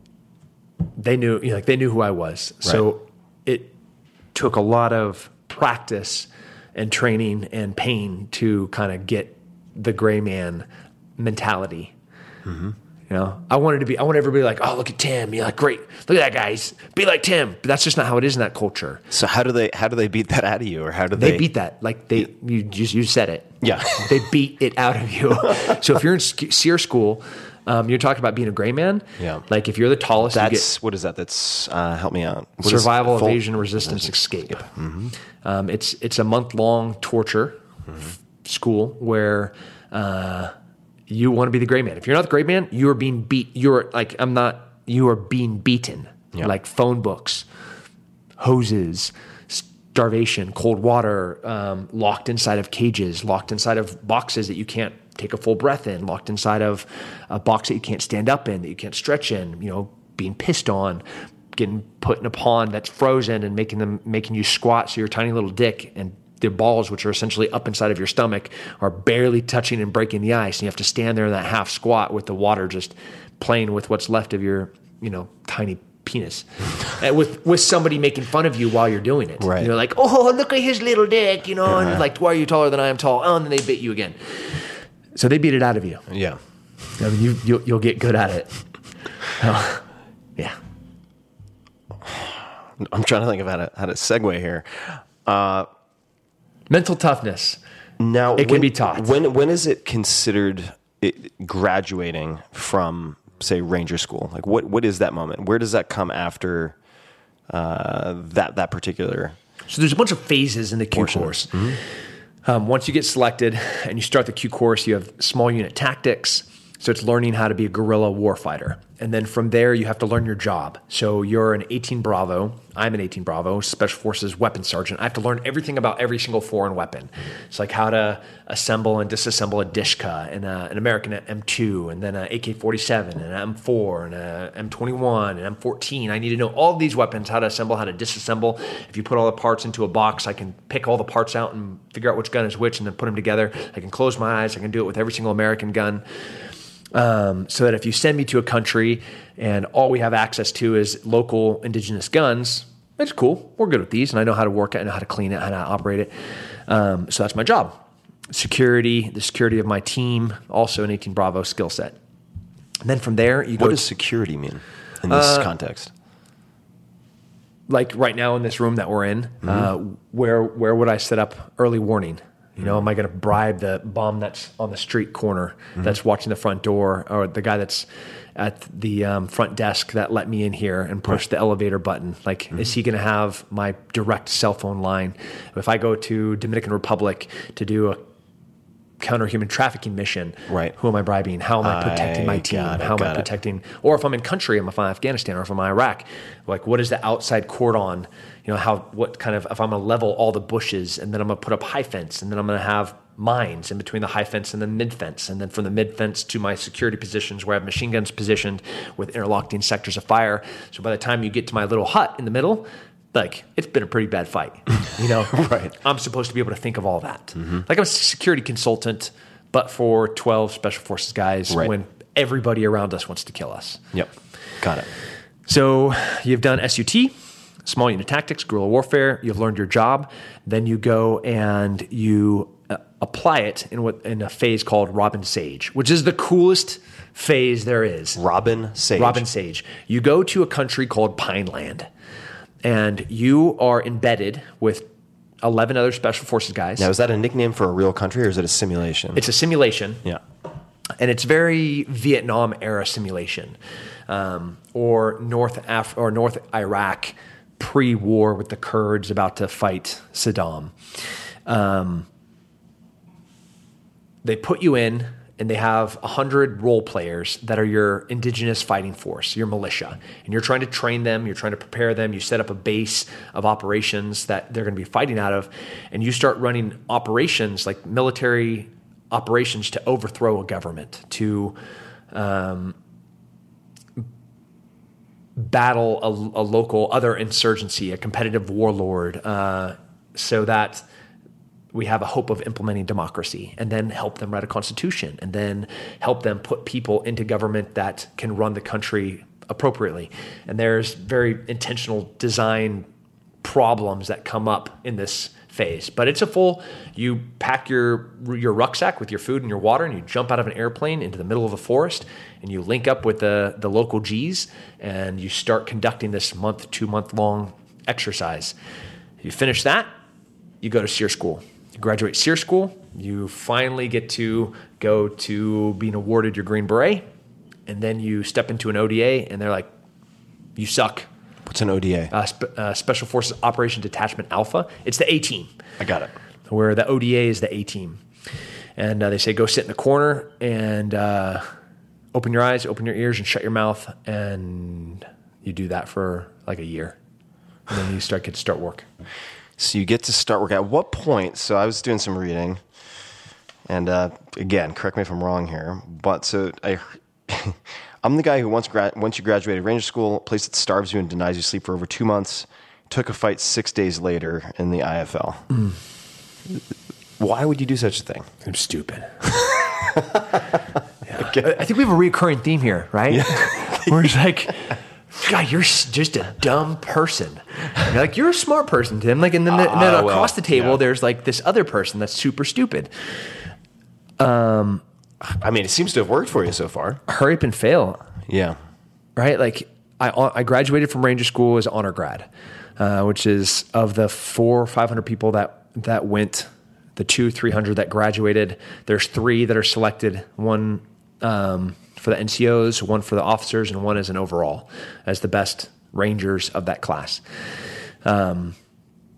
they knew, you know, like they knew who I was. Right. So it took a lot of practice and training and pain to kind of get the gray man mentality. Mm-hmm. You know, I wanted to be, I want everybody like, oh, look at Tim. You're like, great. Look at that guy. He's, be like Tim. But that's just not how it is in that culture. So how do they, how do they beat that out of you? Or how do they? They beat that. Like they, you just, you said it. Yeah. They beat it out of you. So if you're in SEER school, um, you're talking about being a gray man. Yeah. Like if you're the tallest, That's, you get what is that? That's, uh, help me out. What survival, is full, evasion, resistance, escape. Mm-hmm. Um, it's, it's a month long torture mm-hmm. school where, uh, you want to be the gray man. If you're not the gray man, you are being beat. You're like, I'm not, you are being beaten. Yeah. Like phone books, hoses, starvation, cold water, um, locked inside of cages, locked inside of boxes that you can't take a full breath in, locked inside of a box that you can't stand up in, that you can't stretch in, you know, being pissed on, getting put in a pond that's frozen and making them, making you squat so your tiny little dick and their balls, which are essentially up inside of your stomach, are barely touching and breaking the ice. And you have to stand there in that half squat with the water just playing with what's left of your, you know, tiny penis. And with, with somebody making fun of you while you're doing it. Right. And you're like, oh, look at his little dick, you know, uh-huh. and like, why are you taller than I am tall? Oh, and then they bit you again. So they beat it out of you. Yeah. I mean, you, you'll, you'll get good at it. Oh, yeah. I'm trying to think of how to, how to segue here. Uh, Mental toughness. Now, it can when, be taught. When when is it considered it, graduating from, say, Ranger School? Like, what what is that moment? Where does that come after uh, that that particular? So there's a bunch of phases in the Q portion. course. Mm-hmm. Um, once you get selected and you start the Q course, you have small unit tactics. So it's learning how to be a guerrilla warfighter. and then from there, you have to learn your job. So you're an eighteen Bravo. I'm an eighteen Bravo, Special Forces weapons sergeant. I have to learn everything about every single foreign weapon. It's like how to assemble and disassemble a Dishka and a, an American M two, and then an A K forty-seven, and an M four, and an M twenty-one, and M fourteen. I need to know all of these weapons, how to assemble, how to disassemble. If you put all the parts into a box, I can pick all the parts out and figure out which gun is which and then put them together. I can close my eyes. I can do it with every single American gun. Um, so that if you send me to a country and all we have access to is local indigenous guns, that's cool. We're good with these, and I know how to work it, I know how to clean it, how to operate it. Um, so that's my job. Security, the security of my team, also an eighteen Bravo skill set. And then from there, you go. What does security mean in this uh, context? Like right now in this room that we're in, mm-hmm. uh, where where would I set up early warning? You know, am I going to bribe the bum that's on the street corner, mm-hmm. that's watching the front door, or the guy that's at the um, front desk that let me in here and push right. the elevator button? Like, mm-hmm. is he going to have my direct cell phone line? If I go to Dominican Republic to do a counter human trafficking mission, right. who am I bribing? How am I protecting I my team? it, How am I protecting? It. Or if I'm in country, am I in Afghanistan or if I'm in Iraq? Like, what is the outside cordon? You know, how, what kind of, if I'm going to level all the bushes and then I'm going to put up high fence and then I'm going to have mines in between the high fence and the mid fence. And then from the mid fence to my security positions where I have machine guns positioned with interlocking sectors of fire. So by the time you get to my little hut in the middle, like, it's been a pretty bad fight, you know? Right. I'm supposed to be able to think of all that. Mm-hmm. Like, I'm a security consultant, but for twelve Special Forces guys right. when everybody around us wants to kill us. Yep. Got it. So you've done S U T, Small Unit Tactics, Guerrilla Warfare. You've learned your job. Then you go and you uh, apply it in what in a phase called Robin Sage, which is the coolest phase there is. Robin Sage. Robin Sage. You go to a country called Pineland. And you are embedded with eleven other Special Forces guys. Now, is that a nickname for a real country or is it a simulation? It's a simulation. Yeah. And it's very Vietnam era simulation, um, or North Af- or North Iraq pre-war with the Kurds about to fight Saddam. Um, they put you in. And they have one hundred role players that are your indigenous fighting force, your militia. And you're trying to train them. You're trying to prepare them. You set up a base of operations that they're going to be fighting out of. And you start running operations, like military operations, to overthrow a government, to um, battle a, a local other insurgency, a competitive warlord, uh, so that we have a hope of implementing democracy, and then help them write a constitution, and then help them put people into government that can run the country appropriately. And there's very intentional design problems that come up in this phase. But it's a full, you pack your your rucksack with your food and your water, and you jump out of an airplane into the middle of a forest, and you link up with the, the local G's, and you start conducting this month, two month long exercise. You finish that, you go to SEER school. Graduate SEER school, you finally get to go to being awarded your Green Beret, and then you step into an O D A, and they're like, you suck. What's an O D A? Uh, spe- uh, Special Forces Operation Detachment Alpha. It's the A team. I got it. Where the O D A is the A team. And uh, they say, go sit in a corner and uh, open your eyes, open your ears, and shut your mouth, and you do that for like a year. And then you start get to start work. So you get to start work. At what point? So I was doing some reading, and uh, again, correct me if I'm wrong here, but so I, I'm the guy who once gra- once you graduated Ranger School, a place that starves you and denies you sleep for over two months, took a fight six days later in the I F L. Mm. Why would you do such a thing? I'm stupid. yeah. okay. I think we have a recurring theme here, right? Yeah. Where it's like, God, you're just a dumb person. You're like, you're a smart person, Tim. Like, and then, the, and then uh, across well, the table, yeah. there's like this other person that's super stupid. Um, I mean, it seems to have worked for you so far. Hurry up and fail. Yeah. Right? Like, I I graduated from Ranger School as honor grad, uh, which is of the four or five hundred people that that went, the two, three hundred that graduated. There's three that are selected. One. Um, for the N C Os, one for the officers, and one as an overall, as the best Rangers of that class. Um,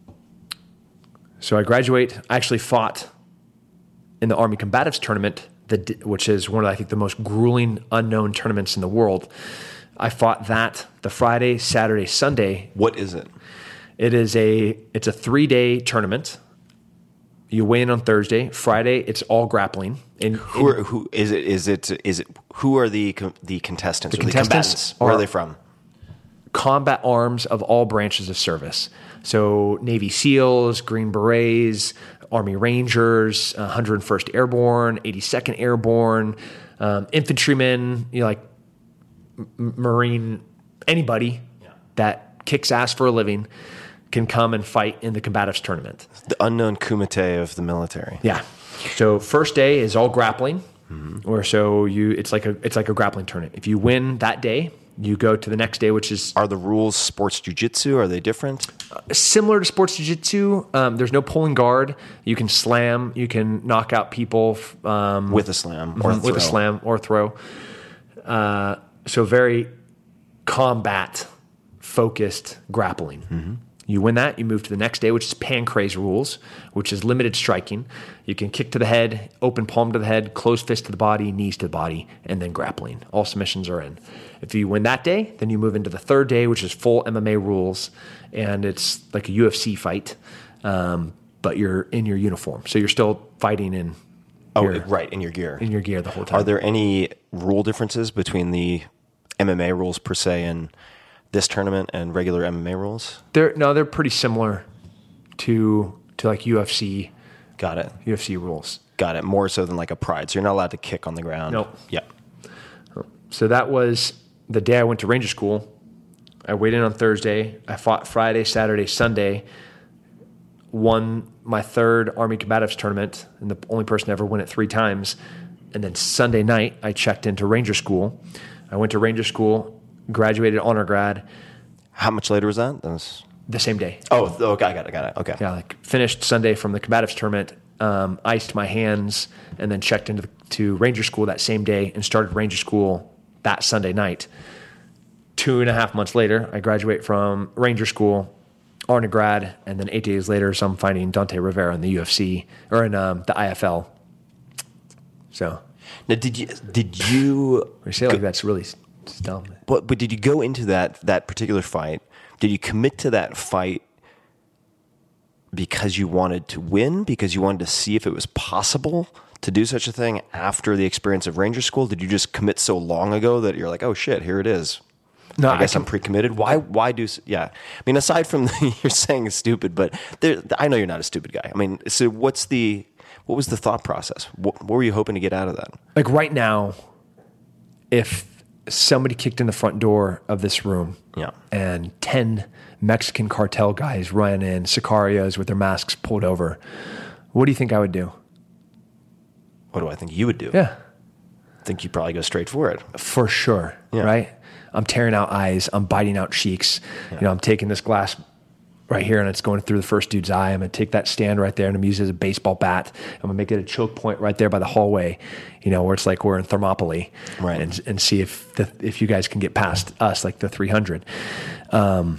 so I graduate. I actually fought in the Army Combatives tournament the which is one of I think the most grueling unknown tournaments in the world. I fought that the Friday, Saturday, Sunday. What is it? It is a it's a three day tournament. You weigh in on Thursday. Friday, it's all grappling. And who are, who is it? Is it is it who are the the contestants? The or contestants the combatants? Where are, are they from? Combat arms of all branches of service. So Navy SEALs, Green Berets, Army Rangers, one hundred first Airborne, eighty-second Airborne, um, infantrymen, you know, like m- Marine, anybody yeah. that kicks ass for a living can come and fight in the combatives tournament. The unknown kumite of the military. Yeah. So first day is all grappling, mm-hmm. or so you it's like a it's like a grappling tournament. If you win that day, you go to the next day, which is... Are the rules sports jiu-jitsu? Are they different? Uh, similar to sports jiu-jitsu. Um, there's no pulling guard. You can slam. You can knock out people. Um, with a slam. Or mm-hmm, with a slam or throw. Uh, so very combat-focused grappling. Mm-hmm. You win that, you move to the next day, which is Pancrase rules, which is limited striking. You can kick to the head, open palm to the head, closed fist to the body, knees to the body, and then grappling. All submissions are in. If you win that day, then you move into the third day, which is full M M A rules, and it's like a U F C fight, um, but you're in your uniform. So you're still fighting in Oh, your, right, in your gear. In your gear the whole time. Are there any rule differences between the M M A rules per se and this tournament and regular M M A rules? They're no, they're pretty similar to to like U F C. Got it. U F C rules. Got it. More so than like a Pride. So you're not allowed to kick on the ground. Nope. Yeah. So that was the day I went to Ranger School. I weighed in on Thursday. I fought Friday, Saturday, Sunday. Won my third Army Combatives tournament, and the only person to ever win it three times. And then Sunday night, I checked into Ranger School. I went to Ranger School. Graduated honor grad. How much later was that? That was the same day. Oh, okay, I got it, I got it. Okay. Yeah, like finished Sunday from the combatives tournament, um, iced my hands, and then checked into the, to Ranger School that same day and started Ranger School that Sunday night. Two and a half months later, I graduate from Ranger School, honor grad, and then eight days later, so I'm fighting Dante Rivera in the U F C or in um, the I F L. So, now did you did you? We say like that's really. It's dumb. But but did you go into that that particular fight? Did you commit to that fight because you wanted to win? Because you wanted to see if it was possible to do such a thing after the experience of Ranger School? Did you just commit so long ago that you're like, oh shit, here it is? No, I guess I am pre-committed. Why? Why do? Yeah, I mean, aside from the, you're saying it's stupid, but there, I know you're not a stupid guy. I mean, so what's the what was the thought process? What, what were you hoping to get out of that? Like right now, if somebody kicked in the front door of this room, yeah, and ten Mexican cartel guys ran in, sicarios with their masks pulled over, what do you think I would do? What do I think you would do? Yeah. I think you'd probably go straight for it. For sure, yeah. Right? I'm tearing out eyes. I'm biting out cheeks. Yeah. You know, I'm taking this glass right here and it's going through the first dude's eye. I'm going to take that stand right there and I'm going to use it as a baseball bat. I'm going to make it a choke point right there by the hallway, you know, where it's like we're in Thermopylae, right? And, and see if the, if you guys can get past us, like the three hundred. Um,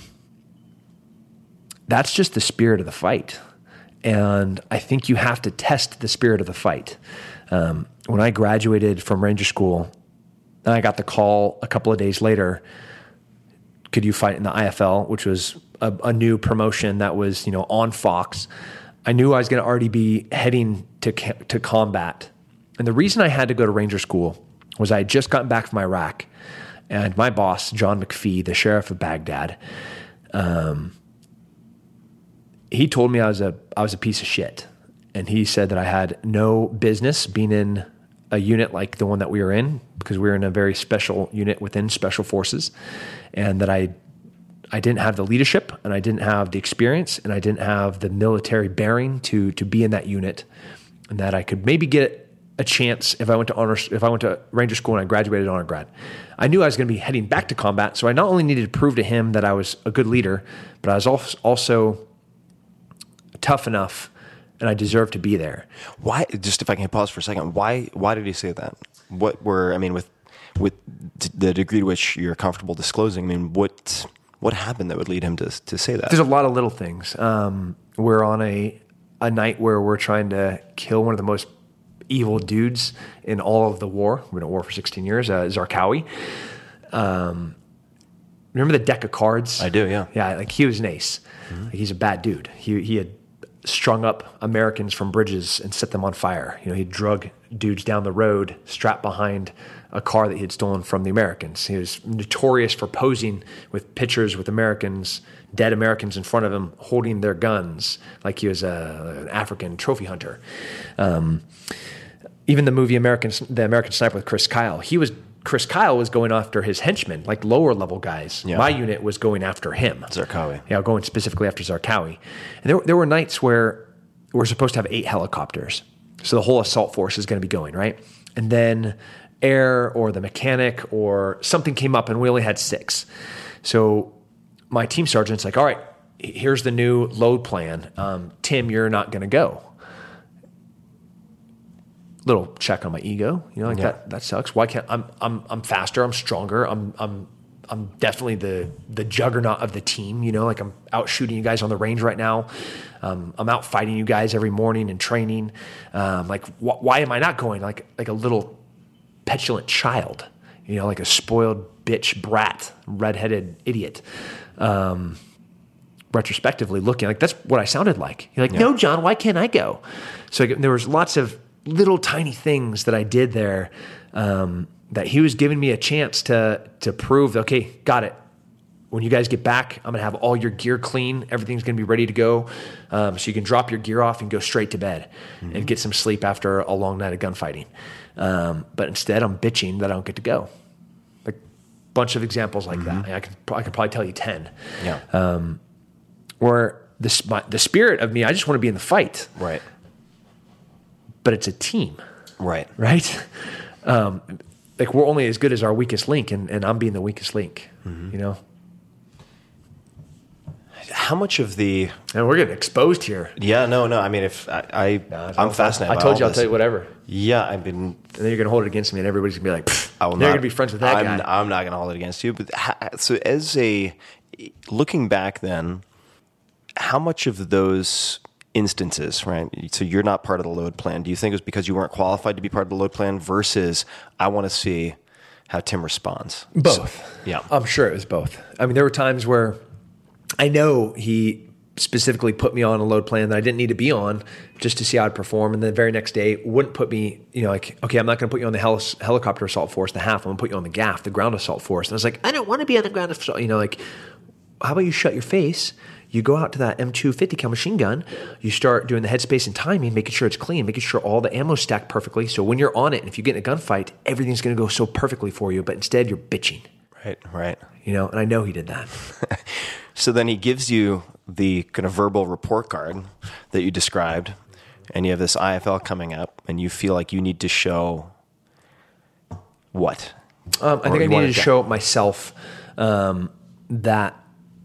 that's just the spirit of the fight. And I think you have to test the spirit of the fight. Um, when I graduated from Ranger School, I got the call a couple of days later, could you fight in the I F L, which was a, a new promotion that was, you know, on Fox. I knew I was going to already be heading to to combat. And the reason I had to go to Ranger School was I had just gotten back from Iraq, and my boss, John McPhee, the sheriff of Baghdad, um, he told me I was a I was a piece of shit. And he said that I had no business being in a unit like the one that we were in, because we were in a very special unit within Special Forces, and that I I didn't have the leadership, and I didn't have the experience, and I didn't have the military bearing to to be in that unit, and that I could maybe get a chance if I went to honor if I went to Ranger School and I graduated honor grad. I knew I was going to be heading back to combat, so I not only needed to prove to him that I was a good leader, but I was also tough enough. And I deserve to be there. Why? Just if I can pause for a second. Why? Why did he say that? What were? I mean, with with the degree to which you're comfortable disclosing. I mean, what what happened that would lead him to to say that? There's a lot of little things. Um, we're on a a night where we're trying to kill one of the most evil dudes in all of the war. We've been at war for sixteen years. Uh, Zarqawi. Um, remember the deck of cards? I do, yeah. Yeah, like he was an ace. Mm-hmm. Like he's a bad dude. He he had strung up Americans from bridges and set them on fire. You know, he drug dudes down the road, strapped behind a car that he had stolen from the Americans. He was notorious for posing with pictures with Americans, dead Americans in front of him, holding their guns like he was a, an African trophy hunter. Um, even the movie American, the American Sniper with Chris Kyle, he was Chris Kyle was going after his henchmen, like lower level guys. Yeah. My unit was going after him. Zarqawi. Yeah, going specifically after Zarqawi. And there, there were nights where we're supposed to have eight helicopters. So the whole assault force is going to be going, right? And then air or the mechanic or something came up and we only had six. So my team sergeant's like, all right, here's the new load plan. Um, Tim, you're not going to go. Little check on my ego, you know, like yeah. that, that sucks. Why can't I'm, I'm, I'm faster. I'm stronger. I'm, I'm, I'm definitely the, the juggernaut of the team. You know, like I'm out shooting you guys on the range right now. Um, I'm out fighting you guys every morning and training. Um, like, wh- why am I not going? Like, like a little petulant child, you know, like a spoiled bitch brat, redheaded idiot. Um, retrospectively looking, like that's what I sounded like. You're like, yeah. No, John, why can't I go? So there was lots of little tiny things that I did there um, that he was giving me a chance to to prove, okay, got it. When you guys get back, I'm going to have all your gear clean. Everything's going to be ready to go. Um, so you can drop your gear off and go straight to bed mm-hmm. and get some sleep after a long night of gunfighting. Um, but instead, I'm bitching that I don't get to go. Like a bunch of examples like mm-hmm. that. I could, I could probably tell you ten. Yeah. Um, where the, my, the spirit of me, I just want to be in the fight. Right. But it's a team. Right. Right? Um, like we're only as good as our weakest link, and, and I'm being the weakest link, mm-hmm. you know? How much of the... And we're getting exposed here. Yeah, no, no. I mean, if I, I no, I'm fascinated I by told all you I'll this. tell you whatever. Yeah, I've been... And then you're going to hold it against me, and everybody's going to be like, Pfft, I will they're not, going to be friends with that I'm, guy. I'm not going to hold it against you. But ha, so as a... Looking back then, how much of those instances, right? So you're not part of the load plan. Do you think it was because you weren't qualified to be part of the load plan versus I want to see how Tim responds? Both. So, yeah. I'm sure it was both. I mean, there were times where I know he specifically put me on a load plan that I didn't need to be on just to see how I'd perform. And the very next day wouldn't put me, you know, like, okay, I'm not going to put you on the hel- helicopter assault force, the half. I'm going to put you on the G A F, the ground assault force. And I was like, I don't want to be on the ground assault. You know, like, how about you shut your face? You go out to that M two fifty cal machine gun, you start doing the headspace and timing, making sure it's clean, making sure all the ammo's stacked perfectly. So when you're on it, and if you get in a gunfight, everything's going to go so perfectly for you. But instead, you're bitching. Right, right. You know, and I know he did that. So then he gives you the kind of verbal report card that you described, and you have this I F L coming up, and you feel like you need to show what? Um, I Or think I you wanted needed to to- show myself um, that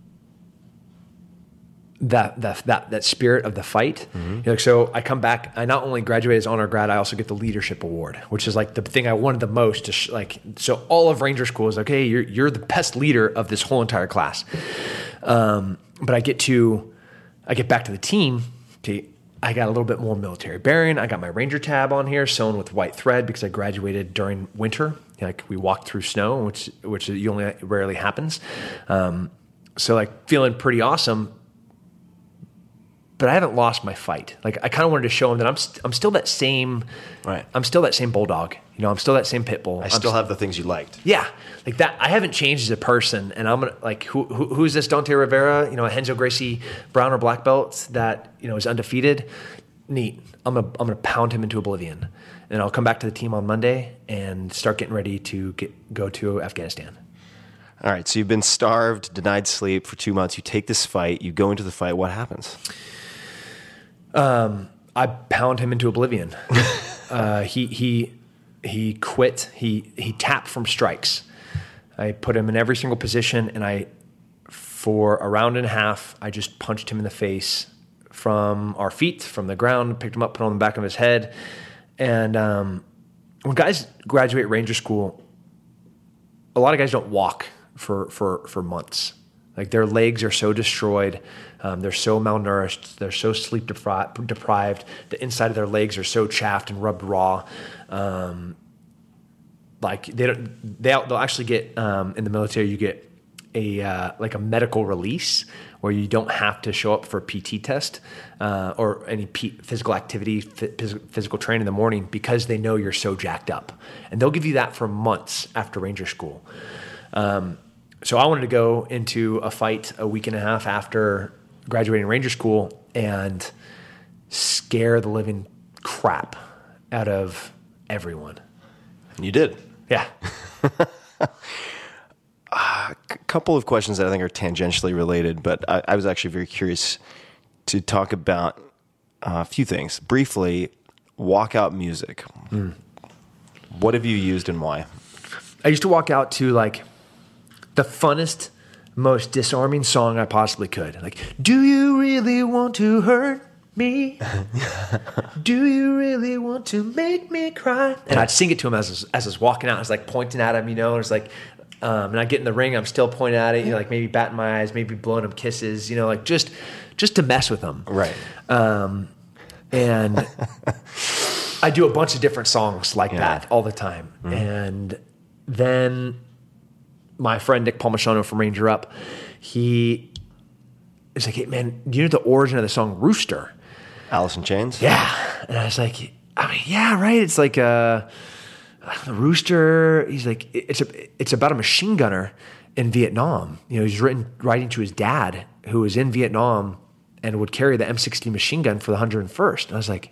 that that that that spirit of the fight. Mm-hmm. You know, like, so I come back. I not only graduate as honor grad, I also get the leadership award, which is like the thing I wanted the most. To sh- like, so all of Ranger School is like, hey, you're you're the best leader of this whole entire class. Um, but I get to, I get back to the team. To, I got a little bit more military bearing. I got my Ranger tab on here, sewn with white thread because I graduated during winter. Like we walked through snow, which which you only rarely happens. Um, so like feeling pretty awesome. But I haven't lost my fight. Like I kind of wanted to show him that I'm st- I'm still that same. Right. I'm still that same bulldog. You know, I'm still that same pit bull. I I'm still st- have the things you liked. Yeah, like that. I haven't changed as a person, and I'm gonna like who, who who's this Dante Rivera? You know, a Renzo Gracie brown or black belt that you know is undefeated. Neat. I'm gonna I'm gonna pound him into oblivion, and I'll come back to the team on Monday and start getting ready to get go to Afghanistan. All right. So you've been starved, denied sleep for two months. You take this fight. You go into the fight. What happens? Um, I pound him into oblivion. uh, he he he quit. He he tapped from strikes. I put him in every single position, and I, for a round and a half, I just punched him in the face from our feet, from the ground, picked him up, put him on the back of his head. And um, when guys graduate Ranger School, a lot of guys don't walk for for for months. Like their legs are so destroyed. Um, they're so malnourished. They're so sleep depri- deprived. The inside of their legs are so chaffed and rubbed raw. Um, like they don't, they'll, they'll actually get, um, in the military, you get a, uh, like a medical release where you don't have to show up for a P T test, uh, or any P- physical activity, phys- physical training in the morning, because they know you're so jacked up. And they'll give you that for months after Ranger School. Um, so I wanted to go into a fight a week and a half after graduating Ranger School and scare the living crap out of everyone. And you did. Yeah. A uh, c- couple of questions that I think are tangentially related, but I, I was actually very curious to talk about uh, a few things. Briefly, walkout music. Mm. What have you used and why? I used to walk out to like the funnest, most disarming song I possibly could. Like, do you really want to hurt me? Do you really want to make me cry? And I'd sing it to him as as I was walking out. I was like pointing at him, you know. It's like, um, and I get in the ring, I'm still pointing at it, you know, like maybe batting my eyes, maybe blowing him kisses, you know, like just just to mess with him. Right. Um, and I do a bunch of different songs like yeah. that all the time. Mm-hmm. And then my friend Nick Palmisano from Ranger Up, he is like, hey, man, do you know the origin of the song Rooster? Alice in Chains? Yeah. And I was like, I mean, yeah, right. It's like a, a rooster. He's like, it's a, it's about a machine gunner in Vietnam. You know, he's written, writing to his dad who was in Vietnam and would carry the M sixteen machine gun for the one hundred first. And I was like,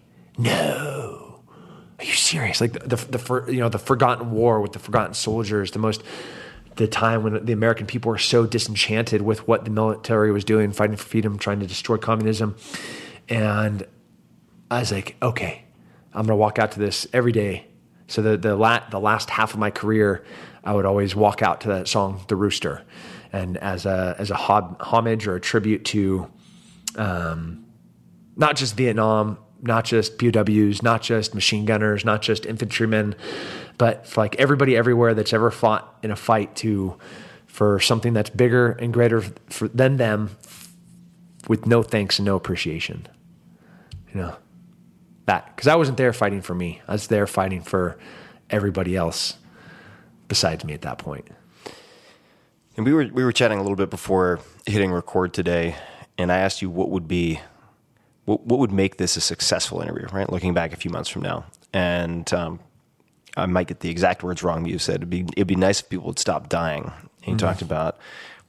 no, are you serious? Like the, the, the, you know, the forgotten war with the forgotten soldiers, the most, the time when the American people were so disenchanted with what the military was doing, fighting for freedom, trying to destroy communism. And I was like, okay, I'm going to walk out to this every day. So the the, la- the last half of my career, I would always walk out to that song, The Rooster. And as a as a hob- homage or a tribute to um, not just Vietnam, not just P O Ws, not just machine gunners, not just infantrymen, but for like everybody everywhere that's ever fought in a fight to for something that's bigger and greater for, than them, with no thanks and no appreciation. You know, that, because I wasn't there fighting for me. I was there fighting for everybody else besides me at that point. And we were we were chatting a little bit before hitting record today, and I asked you what would be what what would make this a successful interview, right? Looking back a few months from now, and um, I might get the exact words wrong, but you said it'd be it'd be nice if people would stop dying. And you mm-hmm. talked about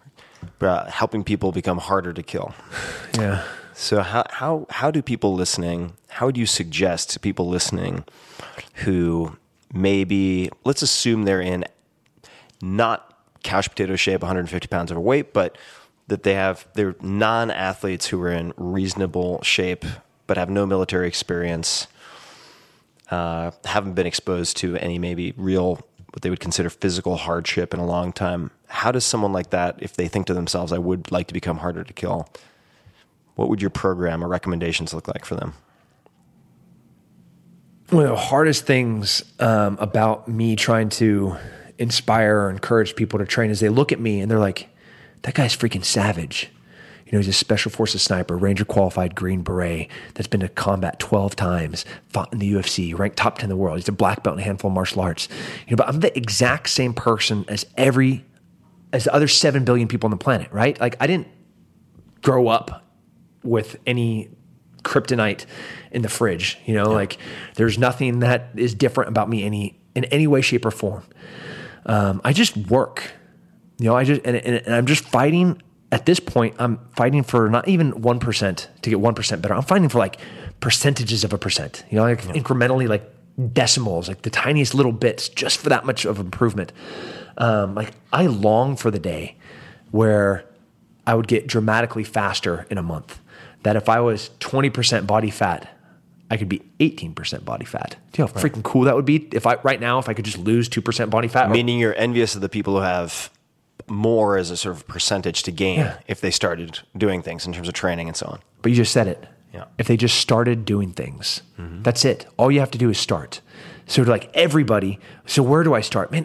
uh, helping people become harder to kill. Yeah. So how how how do people listening? How would you suggest to people listening who maybe, let's assume they're in not couch potato shape, one hundred fifty pounds overweight, but that they have, they're non-athletes who are in reasonable shape, but have no military experience, uh, haven't been exposed to any maybe real, what they would consider physical hardship in a long time. How does someone like that, if they think to themselves, I would like to become harder to kill, what would your program or recommendations look like for them? One of the hardest things um, about me trying to inspire or encourage people to train is they look at me and they're like, that guy's freaking savage. You know, he's a special forces sniper, Ranger qualified Green Beret that's been to combat twelve times, fought in the U F C, ranked top ten in the world. He's a black belt in a handful of martial arts. You know, but I'm the exact same person as every, as the other seven billion people on the planet, right? Like I didn't grow up with any kryptonite in the fridge, you know, yeah. like there's nothing that is different about me any in any way, shape, or form. Um, I just work, you know, I just, and, and, and I'm just fighting at this point. I'm fighting for not even one percent to get one percent better. I'm fighting for like percentages of a percent, you know, like yeah. incrementally, like decimals, like the tiniest little bits, just for that much of improvement. Um, like I long for the day where I would get dramatically faster in a month. That if I was twenty percent body fat, I could be eighteen percent body fat. Do you know how freaking cool that would be? If I right now, if I could just lose two percent body fat. Meaning you're envious of the people who have more as a sort of percentage to gain yeah. if they started doing things in terms of training and so on. But you just said it. Yeah. If they just started doing things, mm-hmm. that's it. All you have to do is start. So like everybody, so where do I start? Man,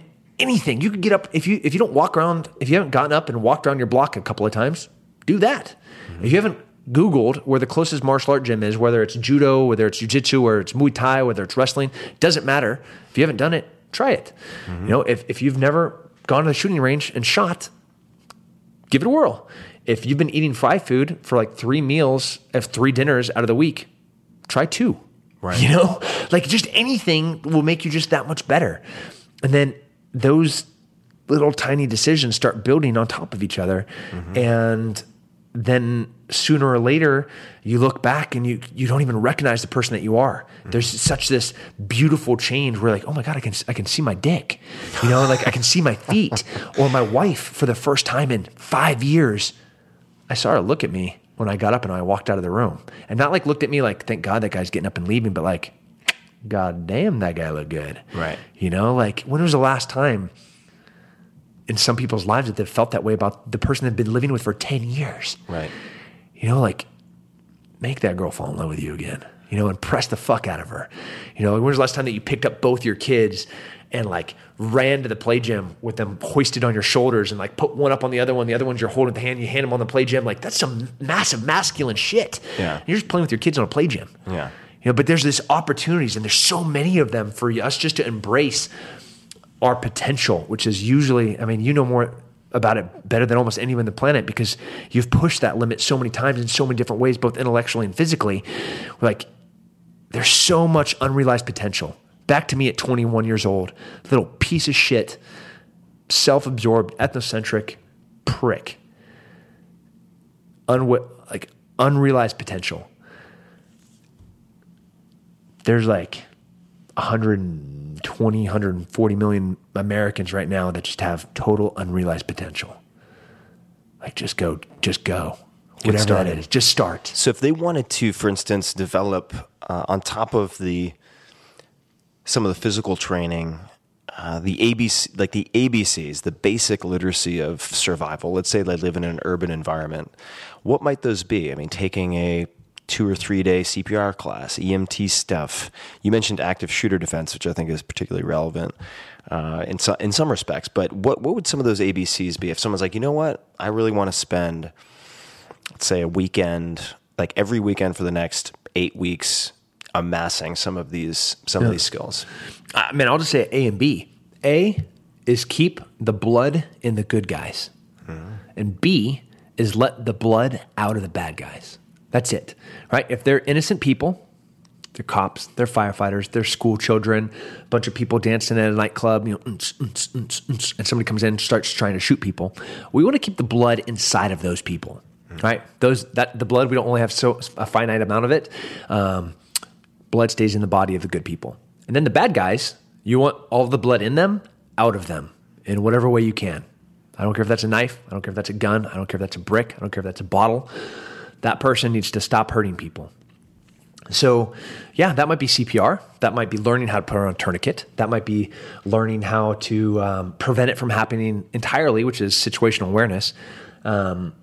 anything. You could get up if you if you don't walk around, if you haven't gotten up and walked around your block a couple of times, do that. Mm-hmm. If you haven't Googled where the closest martial art gym is, whether it's judo, whether it's jiu-jitsu, or it's Muay Thai, whether it's wrestling, doesn't matter. If you haven't done it, try it. Mm-hmm. You know, if, if you've never gone to the shooting range and shot, give it a whirl. If you've been eating fried food for like three meals of three dinners out of the week, try two. Right. You know, like just anything will make you just that much better. And then those little tiny decisions start building on top of each other. Mm-hmm. And then sooner or later you look back and you you don't even recognize the person that you are. Mm-hmm. There's such this beautiful change where like, oh my God, I can I can see my dick. You know, like I can see my feet. Or my wife, for the first time in five years, I saw her look at me when I got up and I walked out of the room. And not like looked at me like, thank God that guy's getting up and leaving, but like, God damn, that guy looked good. Right. You know, like when was the last time in some people's lives that they've felt that way about the person they've been living with for ten years? Right. You know, like make that girl fall in love with you again, you know, impress the fuck out of her. You know, when was the last time that you picked up both your kids and like ran to the play gym with them hoisted on your shoulders and like put one up on the other one, the other one's you're holding the hand, you hand them on the play gym. Like that's some massive masculine shit. Yeah. You're just playing with your kids on a play gym. Yeah. You know, but there's this opportunities and there's so many of them for us just to embrace our potential, which is usually, I mean, you know more about it better than almost anyone on the planet because you've pushed that limit so many times in so many different ways, both intellectually and physically. Like there's so much unrealized potential. Back to me at twenty-one years old, little piece of shit, self-absorbed, ethnocentric prick. Unwi- like unrealized potential. There's like one hundred twenty, one hundred forty million Americans right now that just have total unrealized potential. Like just go, just go. Get Whatever started. that is, just start. So if they wanted to, for instance, develop uh, on top of the some of the physical training, uh, the A B C, like the A B Cs, the basic literacy of survival. Let's say they live in an urban environment. What might those be? I mean, taking a two or three day C P R class, E M T stuff. You mentioned active shooter defense, which I think is particularly relevant uh, in so, in some respects. But what what would some of those A B Cs be if someone's like, you know what, I really want to spend, let's say, a weekend, like every weekend for the next eight weeks, amassing some of these some yeah. of these skills. I mean, I'll just say A and B. A is keep the blood in the good guys, mm-hmm. and B is let the blood out of the bad guys. That's it, right? If they're innocent people, they're cops, they're firefighters, they're school children, a bunch of people dancing at a nightclub, you know, mm, mm, mm, mm, and somebody comes in and starts trying to shoot people. We want to keep the blood inside of those people, mm-hmm. right? Those that the blood, we don't only have so a finite amount of it. Um, blood stays in the body of the good people, and then the bad guys, you want all the blood in them, out of them, in whatever way you can. I don't care if that's a knife. I don't care if that's a gun. I don't care if that's a brick. I don't care if that's a bottle. That person needs to stop hurting people. So, yeah, that might be C P R. That might be learning how to put on a tourniquet. That might be learning how to um, prevent it from happening entirely, which is situational awareness. Um,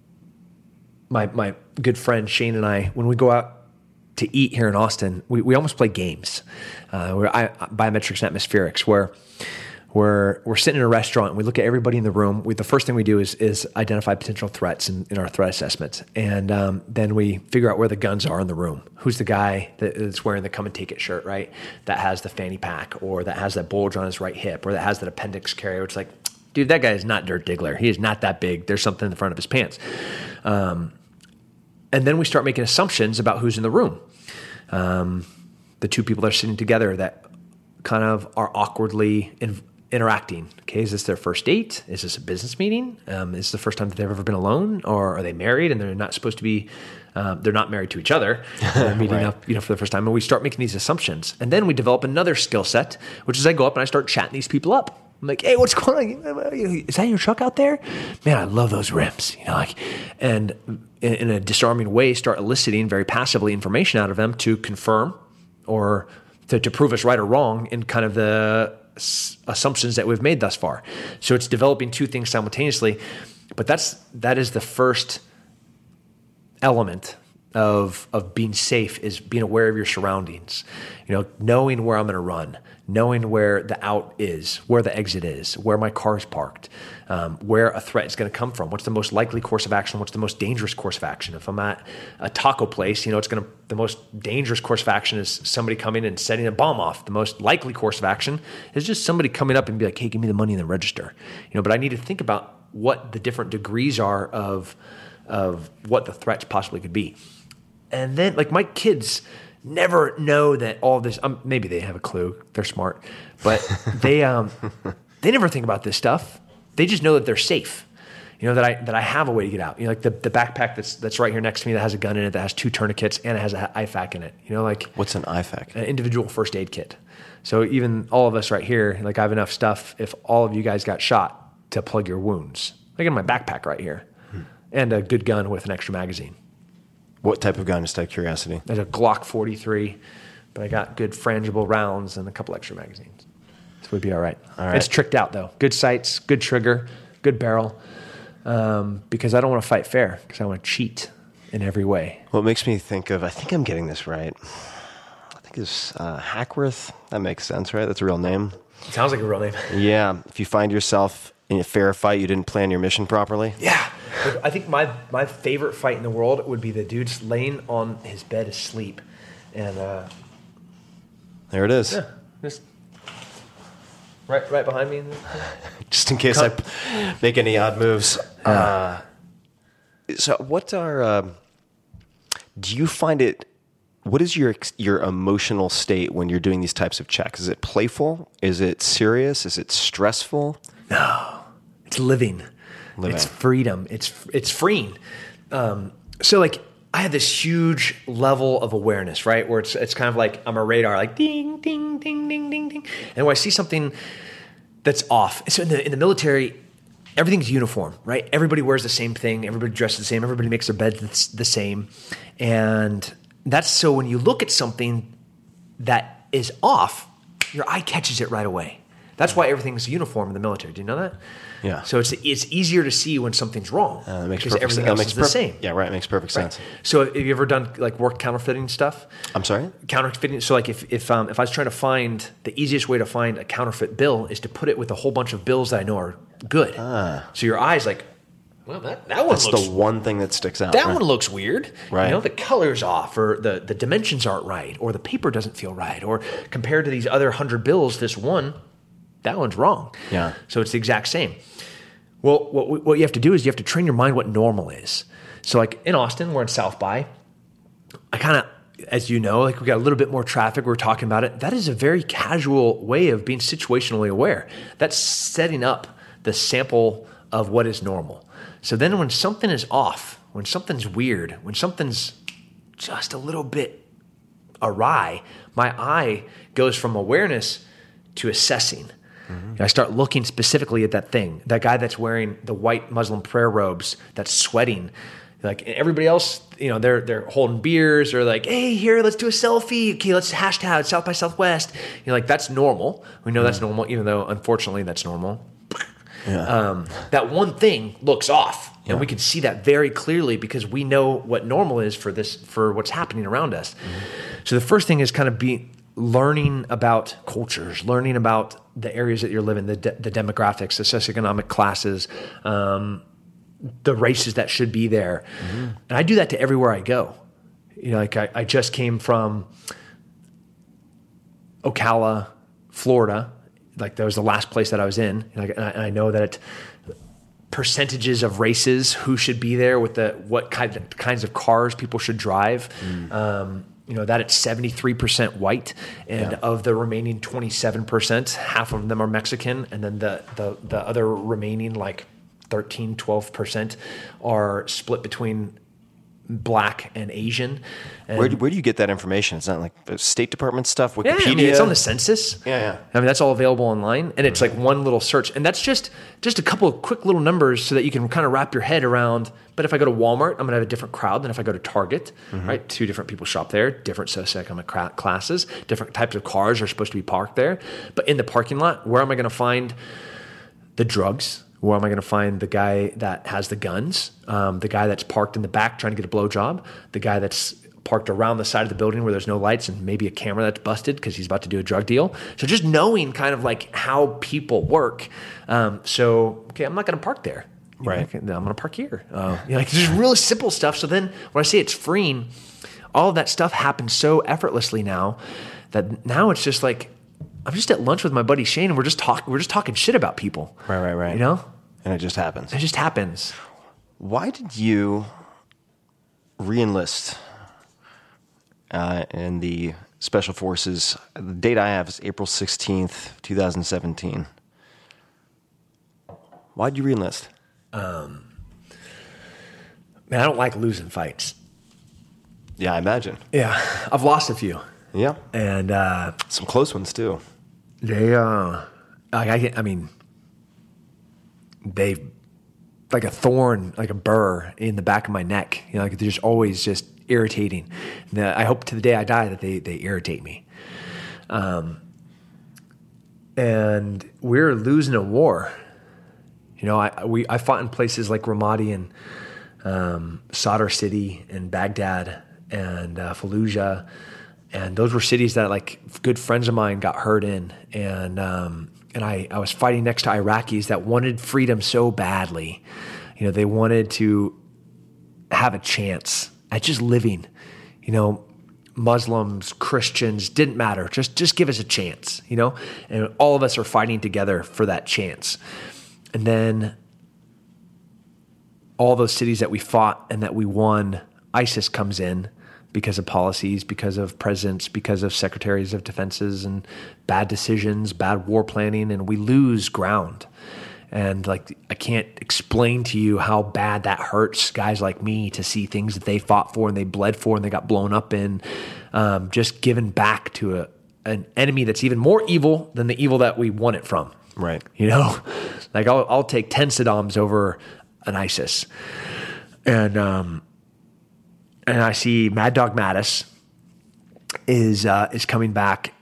my my good friend Shane and I, when we go out to eat here in Austin, we, we almost play games. Uh, we're I, biometrics and atmospherics, where We're, we're sitting in a restaurant and we look at everybody in the room. We, the first thing we do is, is identify potential threats in, in our threat assessment. And um, then we figure out where the guns are in the room. Who's the guy that is wearing the come and take it shirt, right? That has the fanny pack, or that has that bulge on his right hip, or that has that appendix carrier. It's like, dude, that guy is not Dirk Diggler. He is not that big. There's something in the front of his pants. Um, and then we start making assumptions about who's in the room. Um, the two people that are sitting together that kind of are awkwardly in, interacting. Okay, is this their first date? Is this a business meeting? Um, is this the first time that they've ever been alone, or are they married and they're not supposed to be? Um, they're not married to each other. They're meeting right. up, you know, for the first time, and we start making these assumptions, and then we develop another skill set, which is I go up and I start chatting these people up. I'm like, hey, what's going on? Is that your truck out there? Man, I love those rims. You know, like, and in, in a disarming way, start eliciting very passively information out of them to confirm or to, to prove us right or wrong in kind of the assumptions that we've made thus far. So it's developing two things simultaneously, but that's that is the first element of of being safe is being aware of your surroundings. You know, knowing where I'm going to run, knowing where the out is, where the exit is, where my car is parked, um, where a threat is going to come from. What's the most likely course of action? What's the most dangerous course of action? If I'm at a taco place, you know, it's going to the most dangerous course of action is somebody coming and setting a bomb off. The most likely course of action is just somebody coming up and be like, "Hey, give me the money in the register." You know, but I need to think about what the different degrees are of of what the threats possibly could be. And then, like, my kids never know that all this. Um, maybe they have a clue; they're smart, but they um, they never think about this stuff. They just know that they're safe. You know that I that I have a way to get out. You know, like the, the backpack that's that's right here next to me that has a gun in it, that has two tourniquets, and it has an I FAK in it. You know, like what's an I FAK? An individual first aid kit. So even all of us right here, like I have enough stuff if all of you guys got shot to plug your wounds. Like in my backpack right here, hmm. and a good gun with an extra magazine. What type of gun, just out of curiosity? There's a Glock forty-three, but I got good frangible rounds and a couple extra magazines. So we'd be all right. All right. It's tricked out, though. Good sights, good trigger, good barrel, um, because I don't want to fight fair, because I want to cheat in every way. Well, it makes me think of, I think I'm getting this right. I think it's uh, Hackworth. That makes sense, right? That's a real name. It sounds like a real name. Yeah. If you find yourself in a fair fight, you didn't plan your mission properly. Yeah. I think my, my favorite fight in the world would be the dude's laying on his bed asleep. And uh, there it is. Yeah, just right right behind me. Just in case Come. I make any odd moves. Yeah. Uh, so what are, uh, do you find it, what is your your emotional state when you're doing these types of checks? Is it playful? Is it serious? Is it stressful? No, it's living. Living. It's freedom. It's it's freeing. Um, so like I have this huge level of awareness, right? Where it's it's kind of like I'm a radar, like ding, ding, ding, ding, ding, ding. And when I see something that's off, so in the in the military, everything's uniform, right? Everybody wears the same thing. Everybody dresses the same. Everybody makes their bed the same. And that's so when you look at something that is off, your eye catches it right away. That's why everything's uniform in the military. Do you know that? Yeah. So it's it's easier to see when something's wrong uh, that makes because everything sense. else is the same. Yeah, right. It makes perfect sense. Right. So have you ever done like work counterfeiting stuff? I'm sorry? Counterfeiting. So like if if um, if I was trying to find the easiest way to find a counterfeit bill is to put it with a whole bunch of bills that I know are good. Ah. So your eye's like, well, that, that one That's looks... the one thing that sticks out. That right? one looks weird. Right. You know, the color's off or the, the dimensions aren't right or the paper doesn't feel right or compared to these other hundred bills, this one, that one's wrong. Yeah. So it's the exact same. Well, what what you have to do is you have to train your mind what normal is. So like in Austin, we're in South by. I kind of, as you know, like we got a little bit more traffic. We're talking about it. That is a very casual way of being situationally aware. That's setting up the sample of what is normal. So then when something is off, when something's weird, when something's just a little bit awry, my eye goes from awareness to assessing. Mm-hmm. I start looking specifically at that thing, that guy that's wearing the white Muslim prayer robes, that's sweating. Like everybody else, you know, they're they're holding beers or like, hey, here, let's do a selfie. Okay, let's hashtag South by Southwest. You know, like that's normal. We know mm-hmm. that's normal, even though unfortunately that's normal. Yeah. Um, that one thing looks off, yeah. and we can see that very clearly because we know what normal is for this for what's happening around us. Mm-hmm. So the first thing is kind of be learning about cultures, learning about the areas that you're living, the de- the demographics, the socioeconomic classes, um, the races that should be there, mm-hmm. and I do that to everywhere I go. You know, like I, I just came from Ocala, Florida. Like that was the last place that I was in, and I, and I know that it, percentages of races, who should be there, with the what kind of, kinds of cars people should drive. Mm. Um, you know that it's seventy-three percent white, and yeah. of the remaining twenty-seven percent, half of them are Mexican, and then the the the other remaining like thirteen, twelve percent are split between Black and Asian. And where do, where do you get that information? It's not like State Department stuff, Wikipedia? Yeah, I mean, it's on the census. Yeah, yeah. I mean, that's all available online, and it's mm-hmm. like one little search. And that's just just a couple of quick little numbers so that you can kind of wrap your head around, but if I go to Walmart, I'm going to have a different crowd than if I go to Target, mm-hmm. right? Two different people shop there, different socioeconomic cra- classes, different types of cars are supposed to be parked there. But in the parking lot, where am I going to find the drugs? Where am I going to find the guy that has the guns? Um, the guy that's parked in the back trying to get a blowjob? The guy that's parked around the side of the building where there's no lights and maybe a camera that's busted because he's about to do a drug deal. So just knowing kind of like how people work. Um, so, okay, I'm not going to park there. You know, Right. okay, I'm going to park here. Uh, you know, like just really simple stuff. So then when I say it's freeing, all of that stuff happens so effortlessly now that now it's just like, I'm just at lunch with my buddy Shane and we're just talking, we're just talking shit about people. Right, right, right. You know? And it just happens. It just happens. Why did you re-enlist uh, in the Special Forces? The date I have is April sixteenth, twenty seventeen. Why did you re-enlist? Um, man, I don't like losing fights. Yeah, I imagine. Yeah, I've lost a few. Yeah. And uh, Some close ones, too. they, uh, like I, get- I mean, they, like a thorn, like a burr in the back of my neck. You know, like they're just always just irritating. And, uh, I hope to the day I die that they, they irritate me. Um, and we're losing a war. You know, I we I fought in places like Ramadi and um, Sadr City and Baghdad and uh, Fallujah, and those were cities that like good friends of mine got hurt in, and um, and I, I was fighting next to Iraqis that wanted freedom so badly. You know, they wanted to have a chance at just living. You know, Muslims, Christians, didn't matter. Just just give us a chance. You know, and all of us are fighting together for that chance. And then all those cities that we fought and that we won, ISIS comes in because of policies, because of presidents, because of secretaries of defenses and bad decisions, bad war planning, and we lose ground. And like, I can't explain to you how bad that hurts guys like me to see things that they fought for and they bled for and they got blown up in, um, just given back to a, an enemy that's even more evil than the evil that we won it from. Right. You know, like I'll, I'll take ten Saddams over an ISIS. And, um, and I see Mad Dog Mattis is, uh, is coming back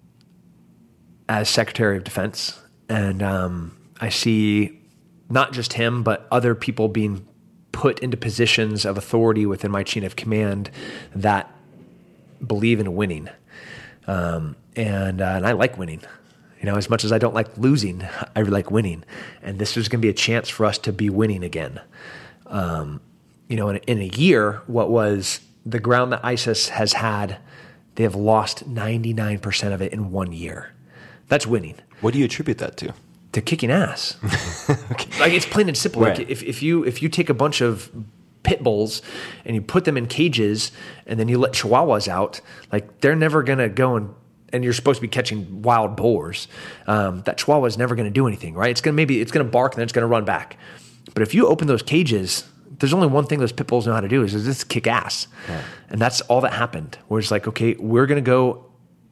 as Secretary of Defense. And, um, I see not just him, but other people being put into positions of authority within my chain of command that believe in winning. Um, and, uh, and I like winning. You know, as much as I don't like losing, I like winning. And this is going to be a chance for us to be winning again. Um, you know, in, in a year, what was the ground that ISIS has had, they have lost ninety-nine percent of it in one year. That's winning. What do you attribute that to? To kicking ass. Okay. Like it's plain and simple. Right. Like if, if you if you take a bunch of pit bulls and you put them in cages and then you let chihuahuas out, like they're never gonna go and and you're supposed to be catching wild boars. Um, that chihuahua is never gonna do anything, right? It's gonna maybe it's gonna bark and then it's gonna run back. But if you open those cages, there's only one thing those pit bulls know how to do is just kick ass. Yeah. And that's all that happened. Where it's like, okay, we're gonna go.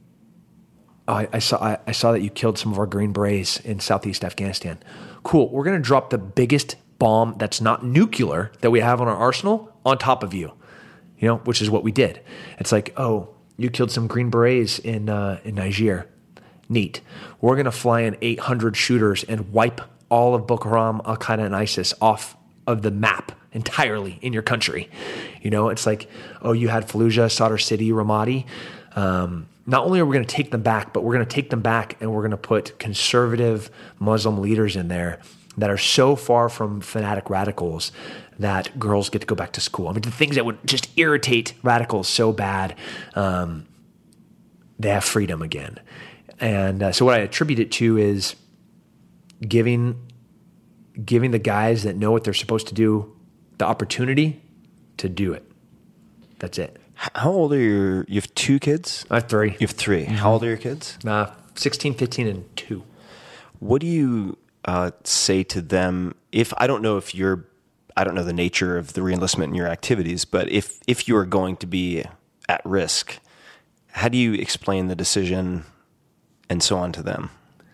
Oh, I, I saw I, I saw that you killed some of our Green Berets in Southeast Afghanistan. Cool. We're going to drop the biggest bomb that's not nuclear that we have on our arsenal on top of you, you know, which is what we did. It's like, oh, you killed some Green Berets in uh, in Niger. Neat. We're going to fly in eight hundred shooters and wipe all of Boko Haram, Al Qaeda, and ISIS off of the map entirely in your country. You know, it's like, oh, you had Fallujah, Sadr City, Ramadi. Um, not only are we going to take them back, but we're going to take them back and we're going to put conservative Muslim leaders in there that are so far from fanatic radicals that girls get to go back to school. I mean, the things that would just irritate radicals so bad, um, they have freedom again. And uh, so what I attribute it to is giving giving the guys that know what they're supposed to do the opportunity to do it. That's it. How old are your, you have two kids? I have three. You have three. Mm-hmm. How old are your kids? Uh, sixteen, fifteen, and two. What do you uh, say to them if, I don't know if you're, I don't know the nature of the reenlistment in your activities, but if, if you are going to be at risk, how do you explain the decision and so on to them?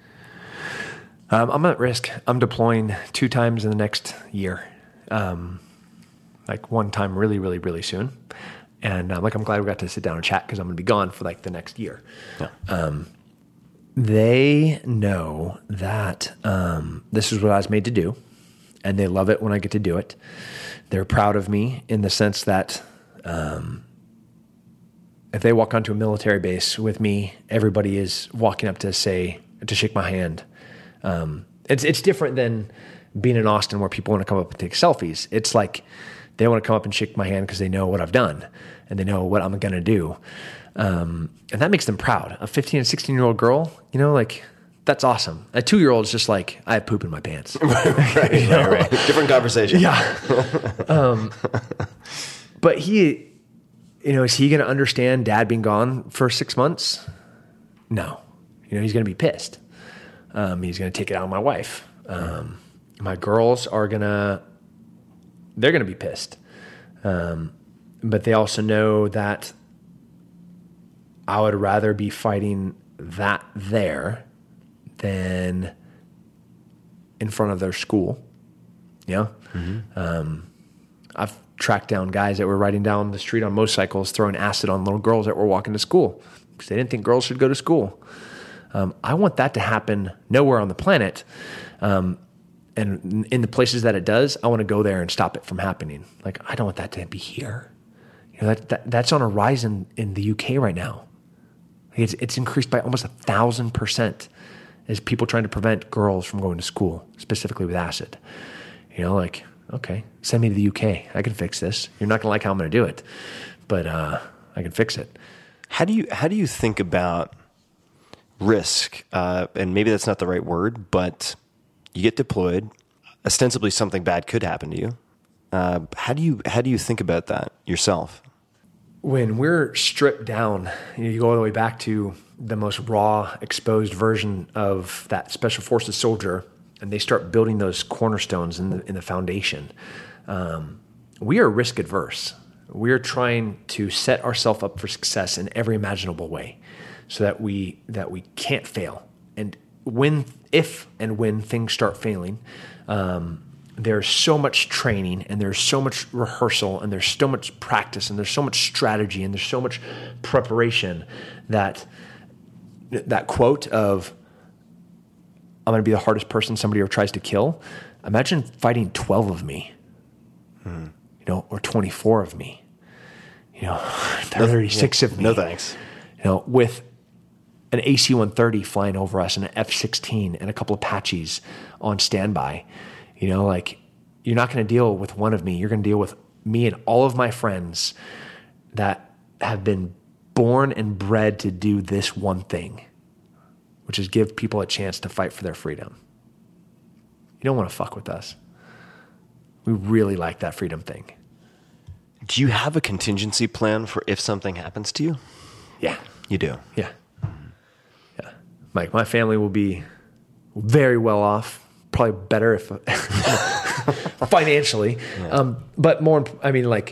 Um, I'm at risk. I'm deploying two times in the next year. Um, like one time really, really, really soon. And um, like, I'm glad we got to sit down and chat because I'm going to be gone for like the next year. Yeah. Um, they know that um, this is what I was made to do. and they love it when I get to do it. They're proud of me in the sense that um, if they walk onto a military base with me, everybody is walking up to say, to shake my hand. Um, it's it's different than being in Austin where people want to come up and take selfies. It's like they want to come up and shake my hand because they know what I've done and they know what I'm going to do. Um, and that makes them proud. A fifteen and sixteen year old girl, you know, like that's awesome. A two year old is just like, I have poop in my pants. right, You know? right, right. Different conversation. Yeah. um, but he, you know, is he going to understand dad being gone for six months? No. You know, he's going to be pissed. Um, he's going to take it out on my wife. Um, my girls are going to, they're going to be pissed. Um, but they also know that I would rather be fighting that there than in front of their school. You know? Mm-hmm. Um, I've tracked down guys that were riding down the street on motorcycles, throwing acid on little girls that were walking to school because they didn't think girls should go to school. Um, I want that to happen nowhere on the planet. Um, and in the places that it does, I want to go there and stop it from happening. Like, I don't want that to be here. You know, that, that that's on a rise in, in the U K right now. It's, it's increased by almost a thousand percent as people trying to prevent girls from going to school, specifically with acid. You know, like, okay, send me to the U K. I can fix this. You're not going to like how I'm going to do it, but uh, I can fix it. How do you how do you think about risk? Uh, and maybe that's not the right word, but you get deployed. Ostensibly, something bad could happen to you. Uh, how do you how do you think about that yourself? When we're stripped down, you know, you go all the way back to the most raw, exposed version of that Special Forces soldier, and they start building those cornerstones in the in the foundation. Um, we are risk adverse. We are trying to set ourselves up for success in every imaginable way, so that we that we can't fail. And when, if and when things start failing, um, there's so much training and there's so much rehearsal and there's so much practice and there's so much strategy and there's so much preparation that that quote of, I'm going to be the hardest person somebody ever tries to kill. Imagine fighting twelve of me, hmm. you know, or twenty-four of me, you know, thirty-six no, of me. No thanks. You know, with an A C one thirty flying over us and an F sixteen and a couple of Apaches on standby. You know, like, you're not going to deal with one of me. You're going to deal with me and all of my friends that have been born and bred to do this one thing, which is give people a chance to fight for their freedom. You don't want to fuck with us. We really like that freedom thing. Do you have a contingency plan for if something happens to you? Yeah. You do? Yeah. Yeah. Like, my family will be very well off. Probably better if financially, yeah. um, but more. I mean, like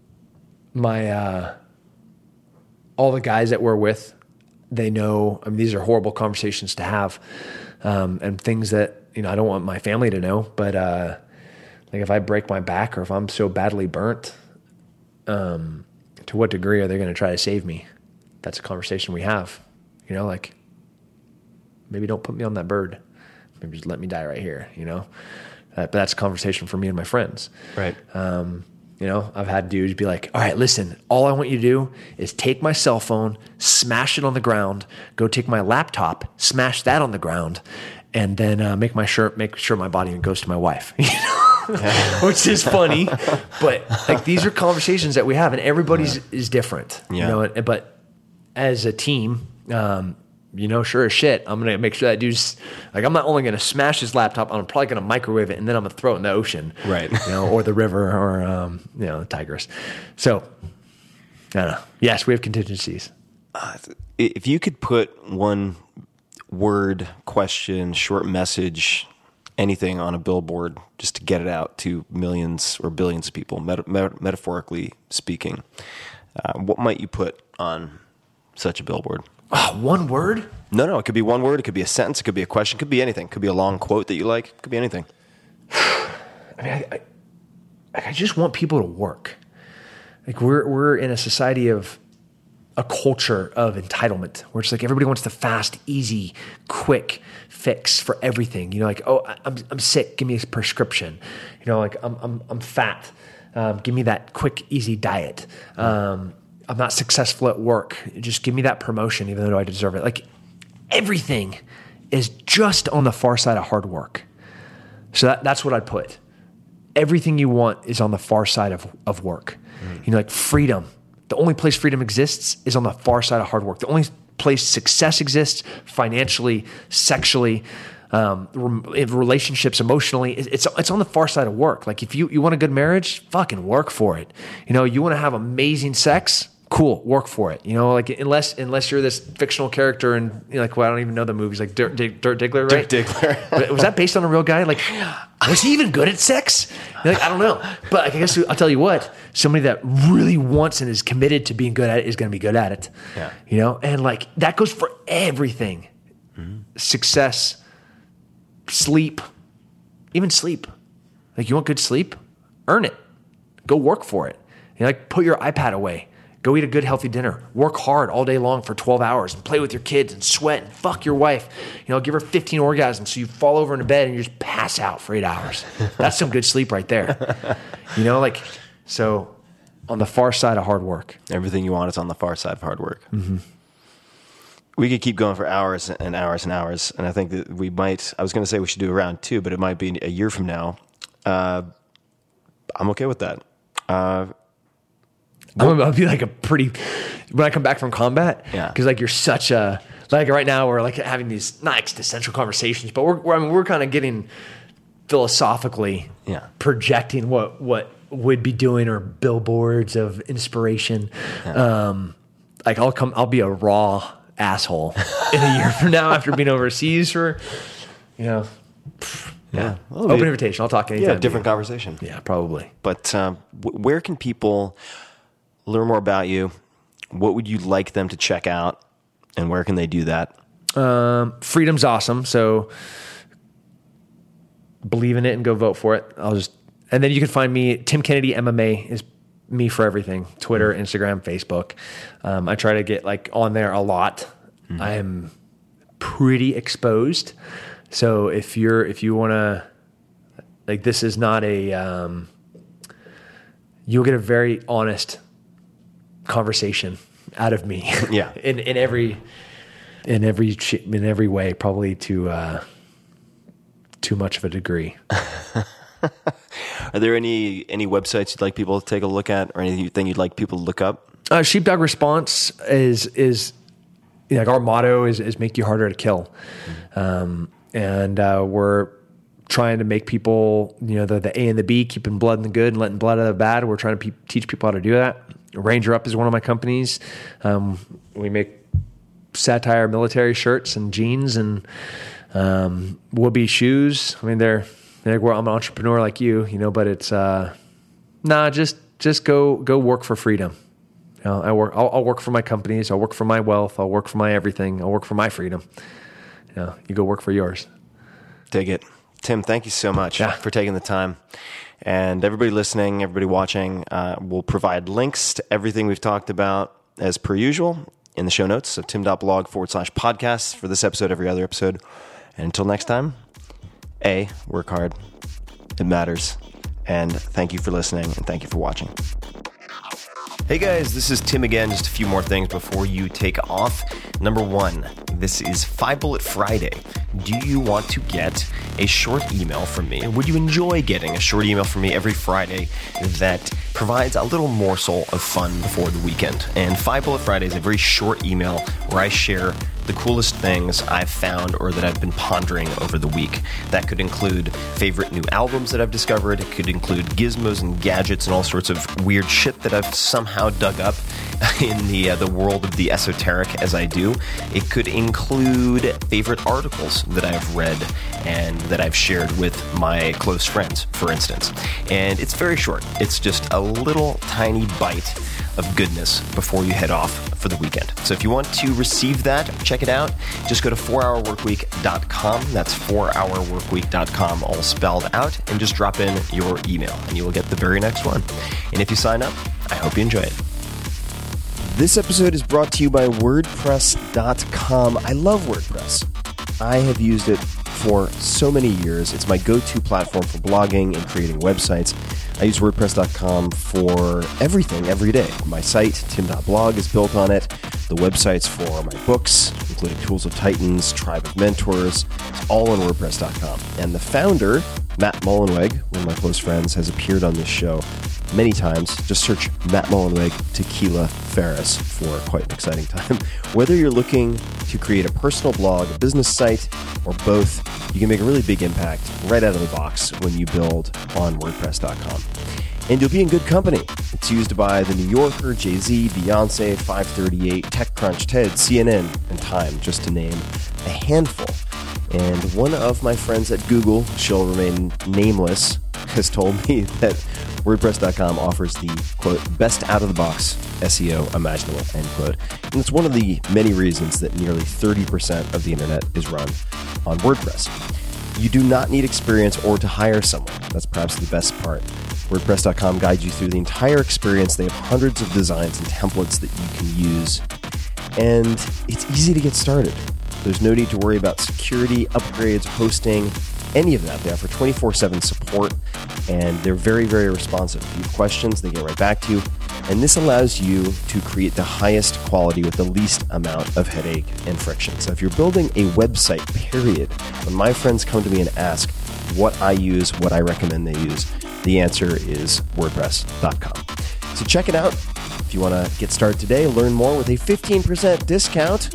my uh, all the guys that we're with, they know. I mean, these are horrible conversations to have, um, and things that, you know, I don't want my family to know. But uh, like, if I break my back or if I'm so badly burnt, um, to what degree are they going to try to save me? That's a conversation we have. You know, like, maybe don't put me on that bird. Maybe just let me die right here, you know? Uh, but that's a conversation for me and my friends. Right. Um, you know, I've had dudes be like, all right, listen, all I want you to do is take my cell phone, smash it on the ground, go take my laptop, smash that on the ground, and then uh, make my sure, make sure my body goes to my wife, you know? Which is funny, but like, these are conversations that we have, and everybody's yeah. is different, yeah. you know? But as a team, um, you know, sure as shit, I'm going to make sure that dude's, like, I'm not only going to smash his laptop, I'm probably going to microwave it, and then I'm going to throw it in the ocean. Right. You know, or the river, or, um, you know, the Tigris. So, I don't know. Yes, we have contingencies. Uh, if you could put one word, question, short message, anything on a billboard just to get it out to millions or billions of people, meta- meta- metaphorically speaking, uh, what might you put on such a billboard? Oh, one word? No, no. It could be one word. It could be a sentence. It could be a question. It could be anything. It could be a long quote that you like. It could be anything. I mean, I, I, I just want people to work. Like, we're we're in a society of a culture of entitlement where it's like everybody wants the fast, easy, quick fix for everything. You know, like, oh, I'm I'm sick, give me a prescription. You know, like I'm I'm I'm fat, um, give me that quick, easy diet. Um, I'm not successful at work, just give me that promotion, even though I deserve it. Like everything is just on the far side of hard work. So that, that's what I'd put. Everything you want is on the far side of of work. Mm. You know, like freedom. The only place freedom exists is on the far side of hard work. The only place success exists financially, sexually, um, in relationships, emotionally, it's it's on the far side of work. Like if you, you want a good marriage, fucking work for it. You know, you want to have amazing sex, cool, work for it. You know, like unless unless you're this fictional character and you know, like, well, I don't even know the movies, like Dirt, Dirt, Dirt Diggler, right? Dirt Diggler. Was that based on a real guy? Like, was he even good at sex? You're like, I don't know. But I guess I'll tell you what, somebody that really wants and is committed to being good at it is going to be good at it. Yeah. You know, and like that goes for everything. Mm-hmm. Success, sleep, even sleep. Like you want good sleep? Earn it. Go work for it. You know, like put your iPad away. Go eat a good, healthy dinner. Work hard all day long for twelve hours and play with your kids and sweat and fuck your wife. You know, give her fifteen orgasms so you fall over into bed and you just pass out for eight hours. That's some good sleep right there. You know, like, so on the far side of hard work. Everything you want is on the far side of hard work. Mm-hmm. We could keep going for hours and hours and hours. And I think that we might, I was going to say we should do a round two, but it might be a year from now. Uh, I'm okay with that. Uh, I'm gonna be like a pretty, when I come back from combat, yeah. Because like you're such a, like right now we're like having these not existential conversations, but we're, we're I mean we're kind of getting philosophically, yeah. projecting what what would be doing or billboards of inspiration. Yeah. Um, like I'll come, I'll be a raw asshole in a year from now after being overseas for, you know, yeah. yeah. Well, open be, invitation. I'll talk anytime. Yeah, different conversation. Yeah, probably. But um, w- where can people learn more about you? What would you like them to check out, and where can they do that? Um, freedom's awesome. So believe in it and go vote for it. I'll just, and then you can find me. Tim Kennedy M M A is me for everything. Twitter, Instagram, Facebook. Um, I try to get like on there a lot. Mm-hmm. I am pretty exposed. So if you're, if you want to, like, this is not a, um, you'll get a very honest conversation out of me. Yeah. in, in every, in every, in every way, probably to, uh, too much of a degree. Are there any, any websites you'd like people to take a look at, or anything you'd like people to look up? Uh, Sheepdog Response is, is, you know, like our motto is, is make you harder to kill. Mm-hmm. Um, and, uh, we're trying to make people, you know, the, the A and the B, keeping blood in the good and letting blood out of the bad. We're trying to pe- teach people how to do that. Ranger Up is one of my companies. Um, we make satire military shirts and jeans and um, Whoopee shoes. I mean, they're, they're well, I'm an entrepreneur like you, you know, but it's uh, nah. Just just go go work for freedom. You know, I work. I'll, I'll work for my companies. I'll work for my wealth. I'll work for my everything. I'll work for my freedom. You know, you go work for yours. Dig it. Tim, thank you so much yeah. for taking the time. And everybody listening, everybody watching, uh, we'll provide links to everything we've talked about as per usual in the show notes. So tim.blog forward slash podcasts for this episode, every other episode. And until next time, A, work hard. It matters. And thank you for listening, and thank you for watching. Hey guys, this is Tim again. Just a few more things before you take off. Number one, this is Five Bullet Friday. Do you want to get a short email from me? Would you enjoy getting a short email from me every Friday that provides a little morsel of fun before the weekend? And Five Bullet Friday is a very short email where I share the coolest things I've found or that I've been pondering over the week. That could include favorite new albums that I've discovered. It could include gizmos and gadgets and all sorts of weird shit that I've somehow dug up in the uh, the world of the esoteric as I do. It could include favorite articles that I've read and that I've shared with my close friends, for instance. And it's very short. It's just a little tiny bite of goodness before you head off for the weekend. So if you want to receive that, check it out. Just go to four hour work week dot com. That's four hour work week dot com, all spelled out, and just drop in your email and you will get the very next one. And if you sign up, I hope you enjoy it. This episode is brought to you by WordPress dot com. I love WordPress. I have used it for so many years. It's my go-to platform for blogging and creating websites. I use WordPress dot com for everything every day. My site, tim dot blog, is built on it. The websites for my books, including Tools of Titans, Tribe of Mentors, it's all on WordPress dot com. And the founder, Matt Mullenweg, one of my close friends, has appeared on this show many times. Just search Matt Mullenweg Tequila Ferris for quite an exciting time. Whether you're looking to create a personal blog, a business site, or both, you can make a really big impact right out of the box when you build on WordPress dot com. And you'll be in good company. It's used by The New Yorker, Jay-Z, Beyonce, five thirty-eight, TechCrunch, TED, C N N, and Time, just to name a handful. And one of my friends at Google, she'll remain nameless, has told me that WordPress dot com offers the, quote, best out-of-the-box S E O imaginable, end quote. And it's one of the many reasons that nearly thirty percent of the internet is run on WordPress. You do not need experience or to hire someone. That's perhaps the best part. WordPress dot com guides you through the entire experience. They have hundreds of designs and templates that you can use. And it's easy to get started. There's no need to worry about security, upgrades, hosting, any of that. They offer twenty-four seven support, and they're very, very responsive. If you have questions, they get right back to you. And this allows you to create the highest quality with the least amount of headache and friction. So if you're building a website, period, when my friends come to me and ask what I use, what I recommend they use, the answer is WordPress dot com. So check it out. If you want to get started today, learn more with a fifteen percent discount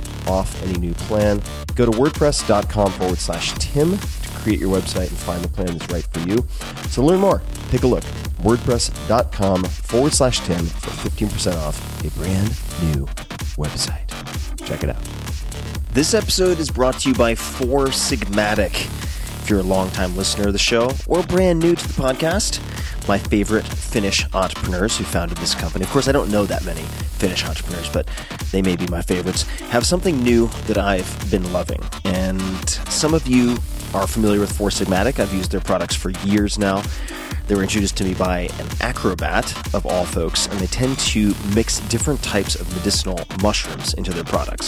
off any new plan. Go to WordPress dot com forward slash Tim to create your website and find the plan that's right for you. So learn more. Take a look. WordPress dot com forward slash Tim for fifteen percent off a brand new website. Check it out. This episode is brought to you by Four Sigmatic. If you're a longtime listener of the show or brand new to the podcast, my favorite Finnish entrepreneurs who founded this company, of course, I don't know that many Finnish entrepreneurs, but they may be my favorites, have something new that I've been loving. And some of you are familiar with Four Sigmatic. I've used their products for years now. They were introduced to me by an acrobat, of all folks, and they tend to mix different types of medicinal mushrooms into their products.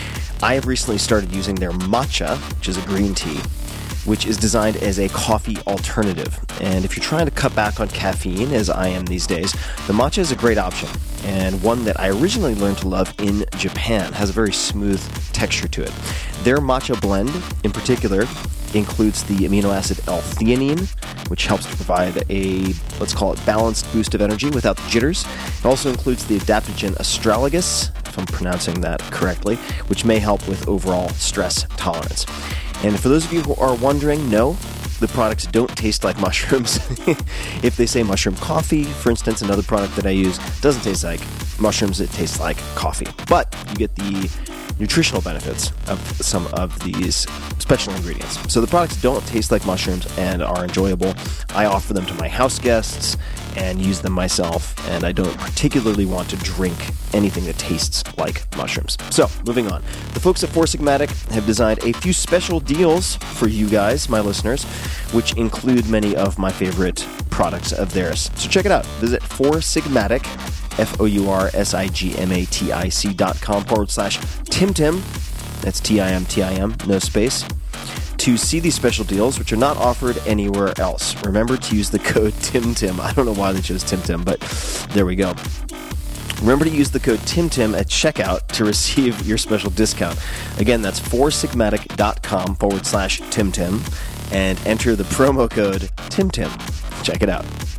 I have recently started using their matcha, which is a green tea, which is designed as a coffee alternative. And if you're trying to cut back on caffeine, as I am these days, the matcha is a great option, and one that I originally learned to love in Japan. It has a very smooth texture to it. Their matcha blend, in particular, includes the amino acid L-theanine, which helps to provide a, let's call it, balanced boost of energy without the jitters. It also includes the adaptogen astragalus, if I'm pronouncing that correctly, which may help with overall stress tolerance. And for those of you who are wondering, no, the products don't taste like mushrooms. If they say mushroom coffee, for instance, another product that I use, doesn't taste like mushrooms, it tastes like coffee. But you get the nutritional benefits of some of these special ingredients. So the products don't taste like mushrooms and are enjoyable. I offer them to my house guests and use them myself, and I don't particularly want to drink anything that tastes like mushrooms. So, moving on. The folks at Four Sigmatic have designed a few special deals for you guys, my listeners, which include many of my favorite products of theirs. So check it out. Visit Four Sigmatic, F O U R S I G M A T I C dot com forward slash TimTim. That's T I M T I M, no space. To see these special deals, which are not offered anywhere else. Remember to use the code TimTim. I don't know why they chose TimTim, but there we go. Remember to use the code TimTim at checkout to receive your special discount. Again, that's foursigmatic dot com forward slash TimTim and enter the promo code TimTim. Check it out.